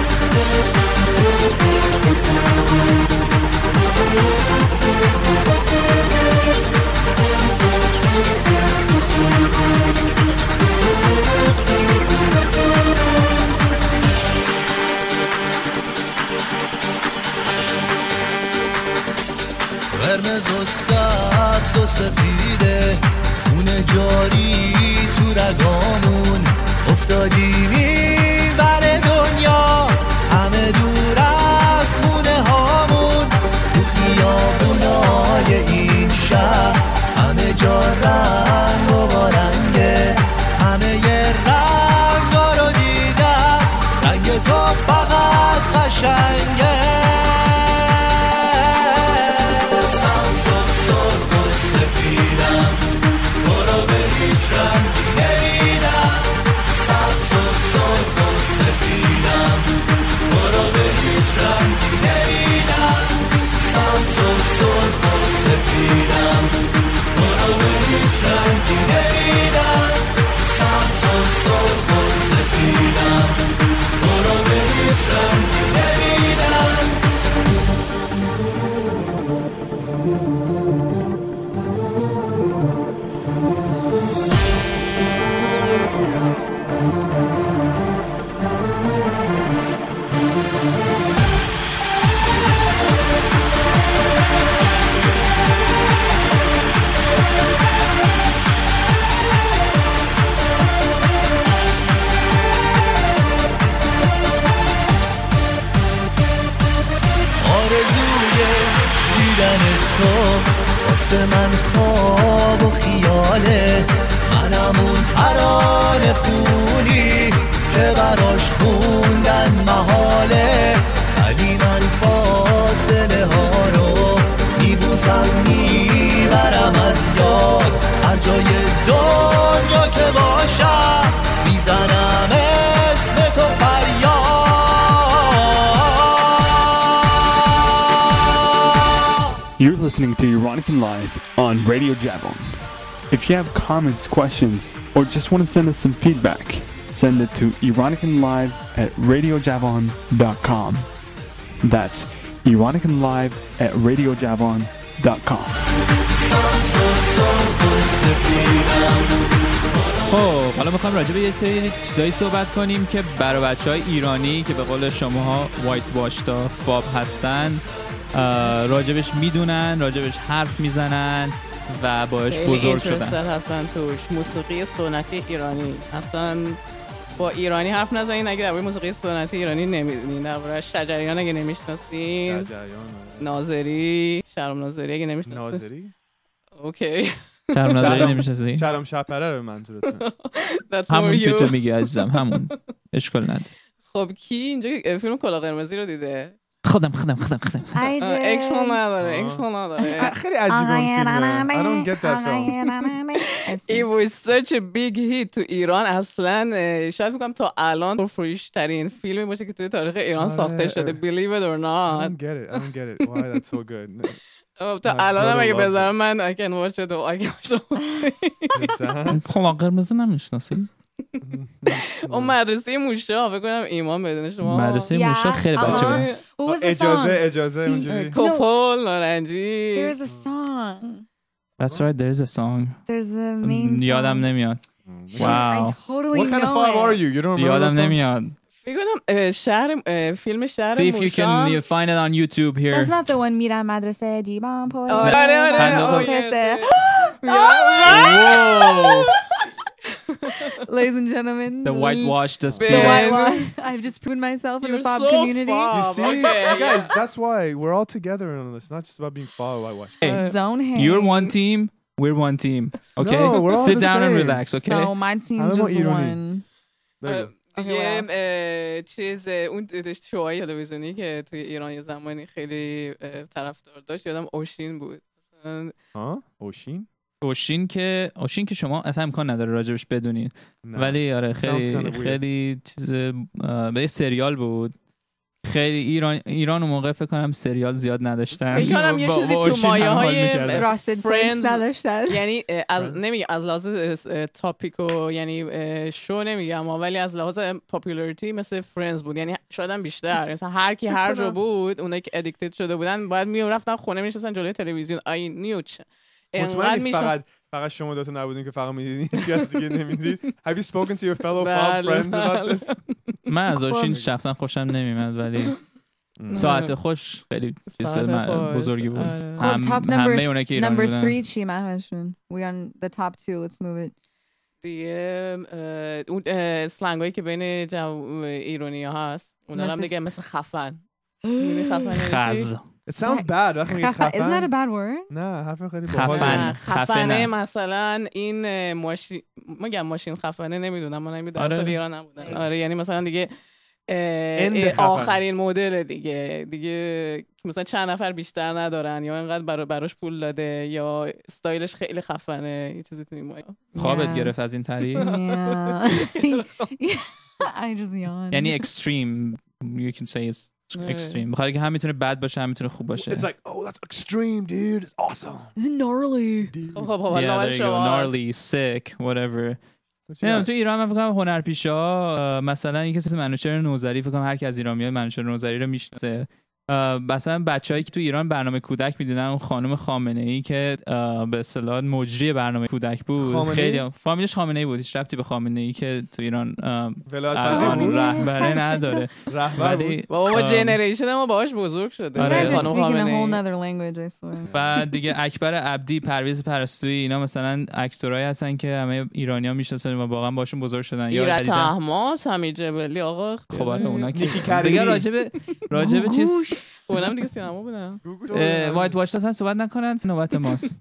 [SPEAKER 1] قرمز و سبز و سفیده خون جاری تو رگامون افتادیم این بر دنیا همه دور از خونه هامون تو خیابونای این شهر همه جا رنگ و بارنگه همه یه رنگا رو دیدم رنگ تو فقط قشنگه واسه من خواب و خیاله منم اون ترانه خونی که براش خوندن محاله ولی من فاصله ها رو میبوسم میبرم از یاد هر جای دنیا که باشم میزنم اسم تو فریاد
[SPEAKER 13] You're listening to Iranican Live on Radio Javon.
[SPEAKER 9] If you have comments, questions, or just want to send us some feedback, send it to ironicanlive@radiojavon.com. That's ironicanlive@radiojavon.com.
[SPEAKER 7] خب حالا میخوام راجع به یه سری چیزایی صحبت کنیم که برای بچهای ایرانی که به قول شماها وایت واشتا فاب هستن راجبش میدونن، راجبش حرف میزنن و باش بزرگ شدن.
[SPEAKER 8] هستن توش موسیقی سنتی ایرانی اصلا با ایرانی حرف نزنین اگه درباره موسیقی سنتی ایرانی نمیدونین، درباره شجریان اگه نمیشناسین، ناظری، شهرام ناظری اگه نمیشناسین.
[SPEAKER 6] ناظری؟
[SPEAKER 8] اوکی.
[SPEAKER 7] شهرام ناظری نمیشناسین؟
[SPEAKER 6] شهرام شپره رو منظورتونه.
[SPEAKER 7] همون که تو میگی عزیزم، همون. اشکال نداره.
[SPEAKER 8] خب کی اینجا فیلم کلاه قرمزی رو دیده؟
[SPEAKER 7] خودم
[SPEAKER 8] اکشن نداره.
[SPEAKER 6] خیلی عجیبه اون فیلمه. I don't get that film.
[SPEAKER 8] It was such a big hit تو ایران. اصلا شاید بگم تا الان پرفروش ترین فیلمی باشه که توی تاریخ ایران ساخته شده. Believe it or not.
[SPEAKER 6] I don't get it. Why that's so good.
[SPEAKER 8] تا الان هم اگه بذارم من I can watch it or I can watch it.
[SPEAKER 7] کلاه قرمز نمیشناسی؟
[SPEAKER 8] اون مدرسه موشا فکر کنم ایمان بدون شما.
[SPEAKER 7] مدرسه موشا خیلی بچه بود.
[SPEAKER 6] اجازه اونجوری.
[SPEAKER 8] کپل نارنجی.
[SPEAKER 5] There's a song.
[SPEAKER 7] That's right, there is a song.
[SPEAKER 5] There's the main song.
[SPEAKER 7] یادم نمیاد. Wow.
[SPEAKER 5] I totally
[SPEAKER 6] What kind of
[SPEAKER 5] know
[SPEAKER 6] five
[SPEAKER 5] it.
[SPEAKER 6] are you? You don't remember
[SPEAKER 7] یادم نمیاد.
[SPEAKER 8] فکر کنم فیلم شهر
[SPEAKER 7] See if you
[SPEAKER 8] موشا.
[SPEAKER 7] can find it on YouTube here.
[SPEAKER 5] That's not the one میرم مدرسه جیبان پول.
[SPEAKER 8] آره.
[SPEAKER 5] Ladies and gentlemen,
[SPEAKER 7] The whitewash just
[SPEAKER 5] I've just proven myself in the
[SPEAKER 8] You're
[SPEAKER 5] pop
[SPEAKER 8] so
[SPEAKER 5] community.
[SPEAKER 8] far.
[SPEAKER 6] You see,
[SPEAKER 8] Okay,
[SPEAKER 6] guys, that's why we're all together on this. Not just about being far whitewash.
[SPEAKER 5] Zone hang.
[SPEAKER 7] You're one team, we're one team. Okay?
[SPEAKER 6] No, we're all
[SPEAKER 7] Sit
[SPEAKER 6] the
[SPEAKER 7] down and
[SPEAKER 6] same.
[SPEAKER 7] relax, okay?
[SPEAKER 5] No, mine seems
[SPEAKER 6] I'm
[SPEAKER 5] just
[SPEAKER 6] not Irani.
[SPEAKER 5] one.
[SPEAKER 8] یه چیز اون شوهای تلویزیونی که توی ایران یه زمانی خیلی طرفدار داشت یادم اوشین بود.
[SPEAKER 6] اوشین؟
[SPEAKER 7] اوشین که شما اصلا امکان نداره راجبش بدونین. ولی آره خیلی چیز به یه سریال بود. خیلی ایران اون موقع فکر کنم سریال زیاد نداشتن.
[SPEAKER 8] فکر کنم یه چیزی تو مایه‌های
[SPEAKER 5] راستد فرندز نداشتن.
[SPEAKER 8] یعنی نمیگم از لحاظ تاپیکو یعنی شو نمیگم ولی از لحاظ پاپولاریتی مثل فرندز بود. یعنی شاید هم بیشتر. مثلا هر کی هر جا بود اونایی که ادیکتد شده بودن باید میرفتن خونه میشستن جلوی تلویزیون. آی نیوچ
[SPEAKER 6] مطمئنی فقط شما دوتا نبودین که فقط میدیدین کسی که نمیدید. Have you spoken to your fellow pop friends about this?
[SPEAKER 7] من از اوشین شخصا خوشم نمیاد ولی ساعت خوش خیلی چیز بزرگی بود. همه اونایی که ایرانی بودن.
[SPEAKER 5] Number 3 چی محمدشون؟ We on the top 2. Let's move it.
[SPEAKER 8] دیگه اون اسلنگایی که بین ایرانی ها هست اونا هم دیگه مثل خفن.
[SPEAKER 7] خز.
[SPEAKER 6] It sounds bad.
[SPEAKER 5] Isn't that a bad word?
[SPEAKER 6] نه حرف خیلی
[SPEAKER 8] خفنه مثلا این ماشین خفنه نمیدونم من در سال ایران نبودم. آره یعنی مثلا دیگه آخرین مدل دیگه مثلا چند نفر بیشتر ندارن یا اینقدر براش پول داده یا استایلش خیلی خفنه یه چیزی تو این مایه.
[SPEAKER 7] خوابت گرفت از این تعریف؟ یعنی extreme you can say it's extreme. بخاطر که هم میتونه بد باشه هم میتونه خوب باشه.
[SPEAKER 6] It's like oh that's extreme dude. It's awesome.
[SPEAKER 5] It's gnarly.
[SPEAKER 7] Yeah, there you go. Gnarly, sick, whatever. نه تو ایران من فکر کنم هنرپیشه‌ها مثلا یک کسی منوچهر نوذری فکر کنم هر کی از ایران میاد منوچهر نوذری رو میشناسه. مثلا بچه‌هایی که تو ایران برنامه کودک میدیدن اون خانم خامنه‌ای که به اصطلاح مجری برنامه کودک بود خیلی فامیلش خامنه‌ای بود هیچ ربطی به خامنه‌ای که تو ایران رهبری نداره ولی
[SPEAKER 8] بابا جنریشن ما باهاش بزرگ شده
[SPEAKER 5] خانم خامنه‌ای.
[SPEAKER 7] بعد دیگه اکبر عبدی پرویز پرستویی اینا مثلا اکتورایی هستن که همه ایرانی‌ها میشناسن و واقعا باشون بزرگ شدن.
[SPEAKER 8] ایرج احمد سمی جبلی آقا
[SPEAKER 7] خب اونا دیگه راجب چیز
[SPEAKER 8] اونم دیگه سینما بودن.
[SPEAKER 7] وایت واش دادن صحبت نکنن نوبت ماست.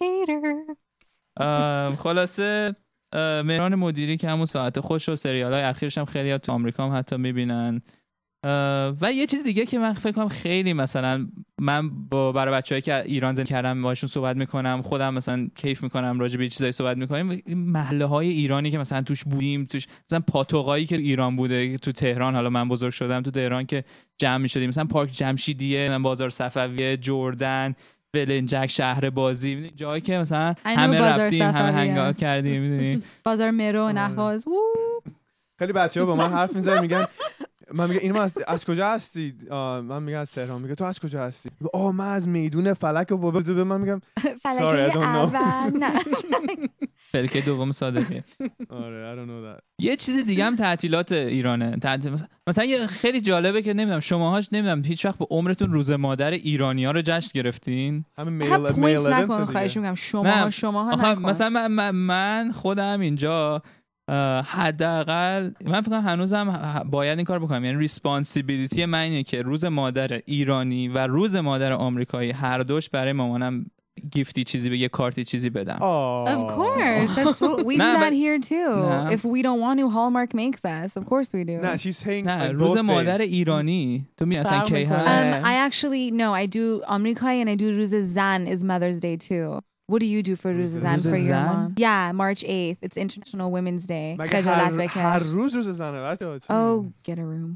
[SPEAKER 7] خلاصه مهران مدیری که همون ساعت خوش و سریال‌های اخیرش هم خیلی تو آمریکا هم حتی میبینن. و یه چیز دیگه که من فکر کنم خیلی مثلا من برای بچه‌هایی که ایران زندگی کردم باشون صحبت میکنم خودم مثلا کیف میکنم راجع به چیزایی صحبت میکنیم محله‌های ایرانی که مثلا توش بودیم توش مثلا پاتوقایی که ایران بوده تو تهران حالا من بزرگ شدم تو تهران که جمع میشدیم مثلا پارک جمشیدیه بازار صفویه جردن ولنجک، شهر بازی، میدونی جایی که مثلا
[SPEAKER 5] I know
[SPEAKER 7] همه
[SPEAKER 5] بازار
[SPEAKER 7] رفتیم، همه
[SPEAKER 5] سفریه.
[SPEAKER 7] هنگات کردیم، میدونی.
[SPEAKER 5] بازار مرو و نهواز.
[SPEAKER 6] خیلی بچه‌ها با من حرف میزنن میگن من میگم اینو از کجا هستی؟ من میگم از تهران. میگه تو از کجا هستی؟ میگه من از میدون فلک و بابا. به من میگم
[SPEAKER 5] فلکه اول نه
[SPEAKER 7] فلکه دوم صادقه.
[SPEAKER 6] آره I don't know that.
[SPEAKER 7] یه چیز دیگه هم تعطیلات ایرانه. مثلا یه خیلی جالبه که نمیدونم شماهاش نمیدونم هیچ وقت به عمرتون روز مادر ایرانی‌ها رو جشن گرفتین؟
[SPEAKER 6] همه
[SPEAKER 5] پوینت نکن خواهش میگم شماها نکن.
[SPEAKER 7] مثلا من خودم اینجا حداقل من فکر کنم هنوزم باید این کار بکنم، یعنی ریسپانسیبیلیتی من اینه که روز مادر ایرانی و روز مادر آمریکایی هر دوش برای مامانم گیفتی چیزی یه کارتی چیزی بدم.
[SPEAKER 5] Of course, we do that here too. If we don't want to, Hallmark makes us. Of course we do.
[SPEAKER 6] نه she's saying
[SPEAKER 7] روز مادر ایرانی تو می اصلا کی هست؟
[SPEAKER 5] I actually no, I do آمریکایی and I do روز زن is Mother's Day too. What do you do for روز زن for your mom? Yeah, March 8th. It's International Women's Day. خجالت بکش.
[SPEAKER 6] هر روز زنه.
[SPEAKER 5] Oh, get a room.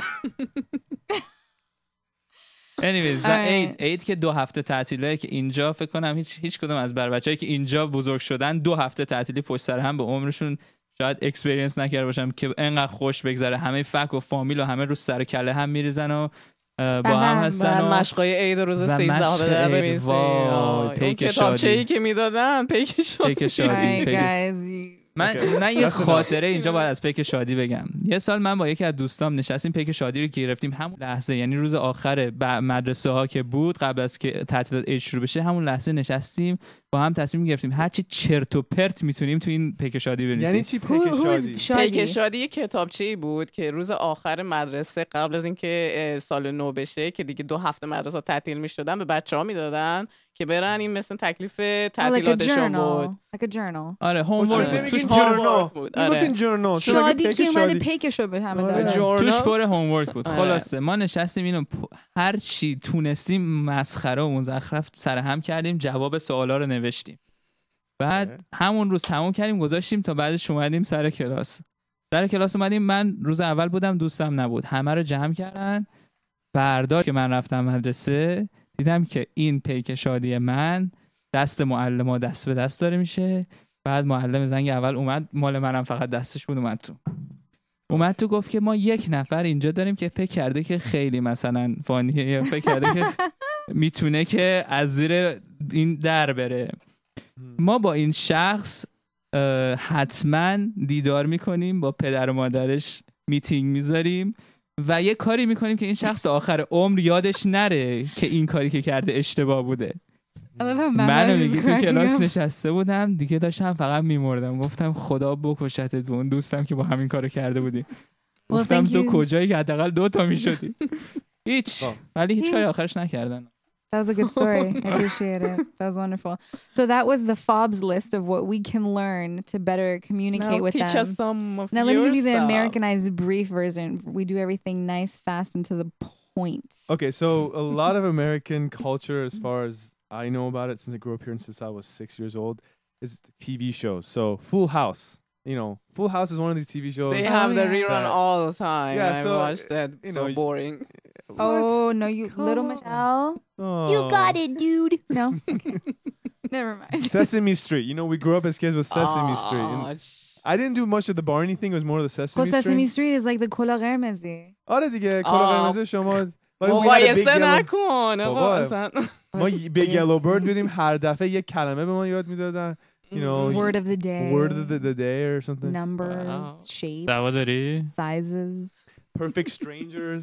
[SPEAKER 7] Anyways و عید که 2 هفته تعطیله که اینجا فکر کنم هیچ کدوم از بچه‌ای که اینجا بزرگ شدن 2 هفته تعطیلی پشت سر هم به عمرشون شاید اکسپریانس نکرده باشم که انقدر خوش بگذره. همه فک و فامیل و همه رو سر کله هم میریزن و با هم هستن و
[SPEAKER 8] مشقای عید روز 13 به در بمیزی. اون کتابچه‌ای که میدادن پیک شادی.
[SPEAKER 7] من یه خاطره اینجا باید از پیک شادی بگم. یه سال من با یکی از دوستام نشستیم پیک شادی رو گرفتیم همون لحظه، یعنی روز آخر مدرسه ها که بود قبل از که تعطیلات عید شروع بشه، همون لحظه نشستیم با هم تصمیم گرفتیم هر چی چرت و پرت میتونیم تو این پیک شادی بنویسیم.
[SPEAKER 6] یعنی چی پیک شادی؟
[SPEAKER 8] پیک شادی یه کتابچه‌ای بود که روز آخر مدرسه قبل از اینکه سال نو بشه که دیگه 2 هفته مدرسه تعطیل میشدن به بچه‌ها میدادن که برن این مثل تکلیف تعطیلاتشون بود.
[SPEAKER 5] Like a journal.
[SPEAKER 7] آره هومورک توش
[SPEAKER 6] جورنال.
[SPEAKER 5] شادی که اومده پیکشو به همه دادن.
[SPEAKER 7] توش پر هومورک بود. خلاصه ما نشستیم اینو هر چی تونستیم مسخره و مزخرف سر هم کردیم، جواب سوالا رو نوشتیم. بعد همون روز تموم کردیم گذاشتیم تا بعدش اومدیم سر کلاس اومدیم. من روز اول بودم، دوستم نبود، همه رو جمع کردن. فردا که من رفتم مدرسه دیدم که این پیک شادی من دست معلم‌ها دست به دست داره میشه. بعد معلم زنگ اول اومد، مال منم فقط دستش بود، اومد تو گفت که ما 1 نفر اینجا داریم که فکر کرده که خیلی مثلا فانیه یا فکر کرده که میتونه که از زیر این در بره. ما با این شخص حتما دیدار میکنیم، با پدر و مادرش میتینگ میذاریم و یه کاری میکنیم که این شخص آخر عمر یادش نره که این کاری که کرده اشتباه بوده. من میگی تو کلاس نشسته بودم دیگه داشتم فقط میمردم، گفتم خدا بکشتت به اون دوستم که با همین کارو کرده بودی. گفتم تو کجایی که حداقل 2 تا میشدی. ولی هیچ کاری آخرش نکردن.
[SPEAKER 5] That was a good story. I appreciate it. That was wonderful. So that was the FOBS list of what we can learn to better communicate with them.
[SPEAKER 8] Teach us some of
[SPEAKER 5] now let me give you the
[SPEAKER 8] stuff.
[SPEAKER 5] Americanized brief version. We do everything nice, fast, and to the point.
[SPEAKER 6] Okay, so a lot of American culture, as far as I know about it, since I grew up here and since I was 6 years old, is TV shows. So Full House. You know, Full House is one of these TV shows.
[SPEAKER 8] They have the rerun all the time.
[SPEAKER 6] Yeah,
[SPEAKER 8] I watched that. So boring.
[SPEAKER 5] Oh, no, you little Michelle.
[SPEAKER 6] Oh.
[SPEAKER 5] You got it, dude. No. Never mind.
[SPEAKER 6] Sesame Street. You know, we grew up as kids with Sesame Street. And I didn't do much of the Barney thing. It was more of the Sesame Street.
[SPEAKER 5] Sesame Street is like the کلاه قرمزی.
[SPEAKER 6] آره دیگه کلاه قرمزی شما
[SPEAKER 8] مقایسه نکن.
[SPEAKER 6] ما Big Yellow Bird بودیم، هر دفعه یک کلمه به ما یاد میدادن. You know,
[SPEAKER 5] word of the day.
[SPEAKER 6] Word of the day or something.
[SPEAKER 5] Numbers, shapes, sizes.
[SPEAKER 6] Perfect Strangers.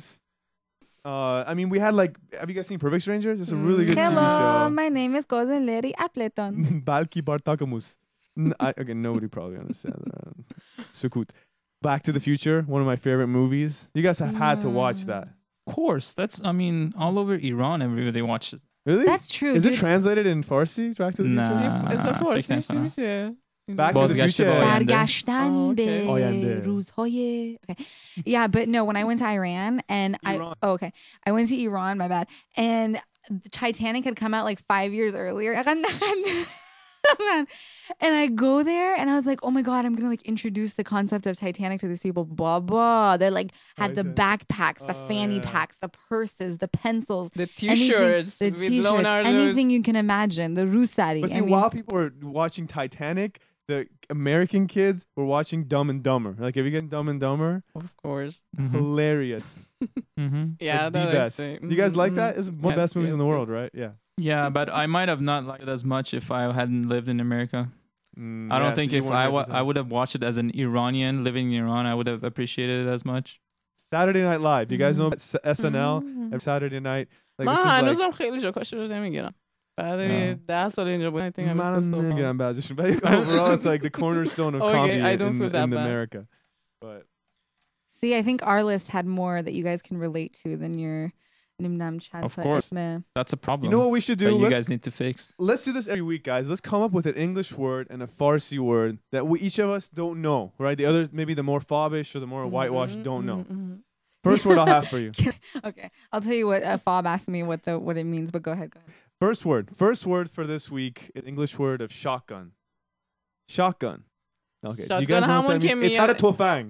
[SPEAKER 6] I mean, we had like, have you guys seen Perfect Strangers? It's a really good
[SPEAKER 5] Hello,
[SPEAKER 6] TV show.
[SPEAKER 5] my name is cousin Larry Appleton.
[SPEAKER 6] Balki Bartakamus. Okay, nobody probably understands that. Sukut. Back to the Future, one of my favorite movies. You guys have had to watch that.
[SPEAKER 7] Of course. That's, I mean, all over Iran, everybody watches.
[SPEAKER 6] Really?
[SPEAKER 5] That's true.
[SPEAKER 6] Is it translated in Farsi? Back to the Future?
[SPEAKER 8] It's a Farsi.
[SPEAKER 6] Back to the Future.
[SPEAKER 5] برگشتن به روزهای. Okay. Yeah, but no, when I went to Iran and I went to Iran, my bad. And Titanic had come out like 5 years earlier. Man. And I go there and I was like, oh my God, I'm going to like introduce the concept of Titanic to these people. Blah, blah. They like had the backpacks, the fanny packs, the purses, the pencils,
[SPEAKER 8] the t-shirts,
[SPEAKER 5] anything you can imagine, the rusari.
[SPEAKER 6] But see, while people were watching Titanic, the American kids were watching Dumb and Dumber. Like, have you gotten Dumb and Dumber?
[SPEAKER 8] Of course.
[SPEAKER 6] Hilarious.
[SPEAKER 8] Yeah,
[SPEAKER 6] like, the best. Do you guys like that? It's one of the best movies in the world, right? Yeah.
[SPEAKER 7] Yeah, but I might have not liked it as much if I hadn't lived in America. I don't think if I would have watched it as an Iranian living in Iran, I would have appreciated it as much.
[SPEAKER 6] Saturday Night Live. You guys know about SNL every Saturday night? Like,
[SPEAKER 8] من هنوزم خیلی جاکاشو رو نمیگیرم. بعد 10 سال اینجا بود. I think I'm
[SPEAKER 6] still overall, it's like the cornerstone of comedy in America. But
[SPEAKER 5] see, I think our list had more that you guys can relate to than your Nimnam Chad.
[SPEAKER 7] Of course. That's a problem.
[SPEAKER 6] You know what we should do?
[SPEAKER 7] You guys need to fix.
[SPEAKER 6] Let's do this every week, guys. Let's come up with an English word and a Farsi word that each of us don't know, right? The others, maybe the more fobbish or the more whitewashed, don't know. First word I'll have for you.
[SPEAKER 5] Okay. I'll tell you what Fob asked me what it means, but go ahead.
[SPEAKER 6] First word for this week, an English word of shotgun. Shotgun. Okay. Do you guys know what that means? It's not a tofang.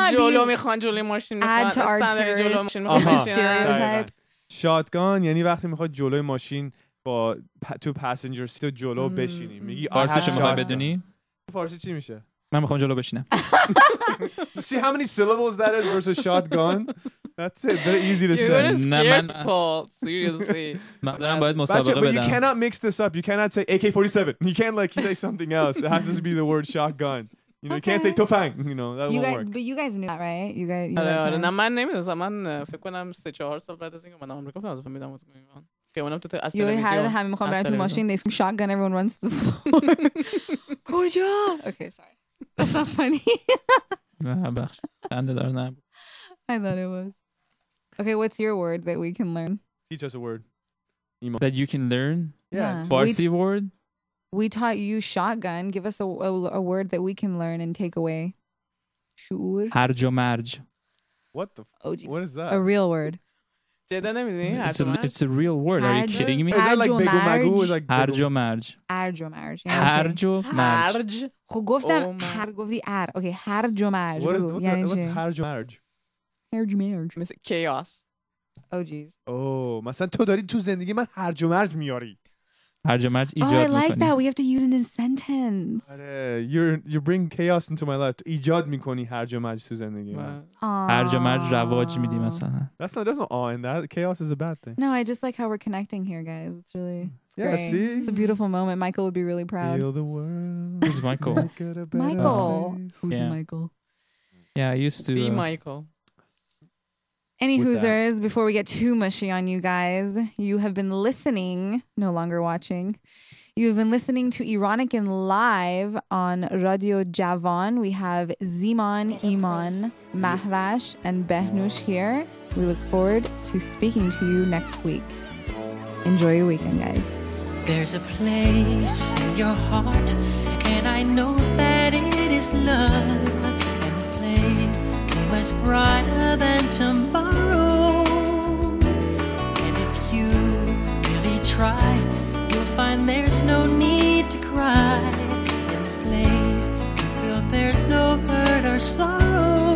[SPEAKER 5] Add to our stereotype.
[SPEAKER 6] Shotgun یعنی وقتی میخواد جلوی ماشین با تو پسنجر سیت جلو بشینی. میگی
[SPEAKER 7] فارسی چه میخوای بدونی؟
[SPEAKER 6] فارسی چی میشه؟
[SPEAKER 7] من میخوام جلو بشینم.
[SPEAKER 6] See how many syllables that is versus shotgun? That's it. Very easy to say.
[SPEAKER 8] You're scared, Paul. Seriously.
[SPEAKER 6] But you cannot mix this up. You cannot say AK-47. You can't like say something else. It has to be the word shotgun. You know, you can't say tofang. You know, that won't work.
[SPEAKER 5] But you guys knew that, right? You guys.
[SPEAKER 8] نه من نمیدونم. من فکر کنم 3-4 سال بعد از اینکه من آمریکا فهمیدم که اونم تو از تلویزیون.
[SPEAKER 5] همه میخوام برن تو ماشین. They scream shotgun. Everyone runs to the floor. کجا؟ Okay, sorry. That's not funny. I thought it was. Okay, what's your word that we can learn?
[SPEAKER 6] Teach us a word.
[SPEAKER 7] That you can learn?
[SPEAKER 6] Yeah.
[SPEAKER 7] Farsi word?
[SPEAKER 5] We taught you shotgun. Give us a word that we can learn and take away. Shu'ur.
[SPEAKER 7] Harj o marj.
[SPEAKER 6] What the? What is that?
[SPEAKER 5] A real word.
[SPEAKER 7] It's a real word. Are you kidding me?
[SPEAKER 6] Is that like begu magu? Is like
[SPEAKER 7] harj o marj.
[SPEAKER 5] Harj o marj.
[SPEAKER 7] Harj o marj.
[SPEAKER 5] خب گفتم گفتی اوکی هرج و مرج.
[SPEAKER 6] What's harj o marj?
[SPEAKER 5] هرج مرج.
[SPEAKER 8] مثل chaos.
[SPEAKER 5] Oh jeez.
[SPEAKER 6] Oh, مثلا تو داری تو زندگی من هرج و مرج میاری.
[SPEAKER 7] هرج و مرج ایجاد
[SPEAKER 5] میکنی.
[SPEAKER 7] Oh,
[SPEAKER 5] I like that. We have to use it in a sentence.
[SPEAKER 6] You bring chaos into my life. ایجاد میکنی هرج و مرج تو زندگی من.
[SPEAKER 7] هرج و مرج رواج میدی مثلا.
[SPEAKER 6] There's no awe in that. Chaos is a bad thing.
[SPEAKER 5] No, I just like how we're connecting here, guys. It's really
[SPEAKER 6] great. See?
[SPEAKER 5] It's a beautiful moment. Michael would be really proud.
[SPEAKER 6] Feel the world.
[SPEAKER 7] Who's Michael?
[SPEAKER 5] Michael. Who's Michael?
[SPEAKER 7] Yeah, I used to.
[SPEAKER 8] Be Michael.
[SPEAKER 5] Any Hoosers, before we get too mushy on you guys, you have been listening, no longer watching. You have been listening to Ironic and Live on Radio Javan. We have Ziman, Iman, Mahvash, and Behnush here. We look forward to speaking to you next week. Enjoy your weekend, guys.
[SPEAKER 1] There's a place in your heart, and I know that it is love. And this place is much brighter than tomorrow. And if you really try, you'll find there's no need to cry. In this place, you feel there's no hurt or sorrow.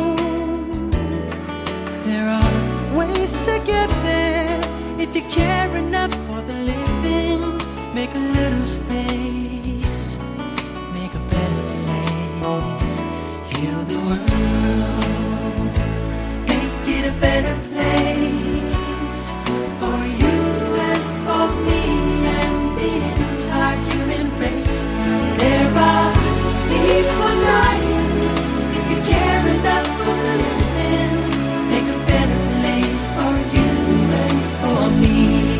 [SPEAKER 1] There are ways to get there if you care enough for the living. Make a little space, make a better place. Heal the world, make it a better place for you and for me and the entire human race. There are people dying. If you care enough for the living, make a better place for you and for me.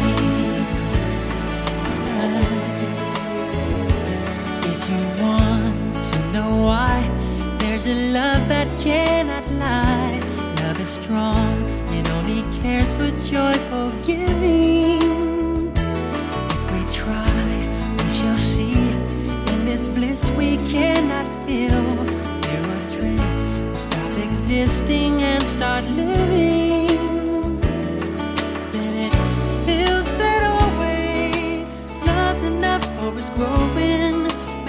[SPEAKER 1] If you want to know why, there's a love that cannot lie. Love is strong, it only cares for joyful giving. If we try, we shall see. In this bliss we cannot feel. There are dreams, we'll stop existing and start living. Then it feels that always love's enough for us growing.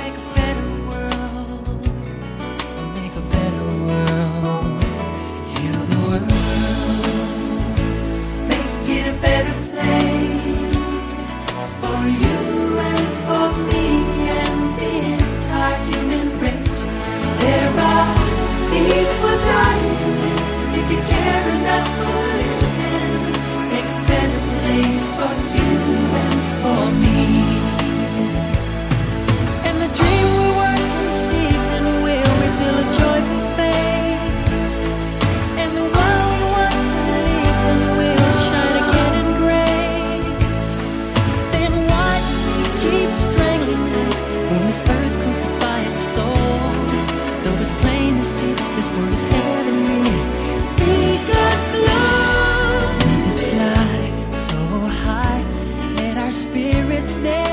[SPEAKER 1] listening.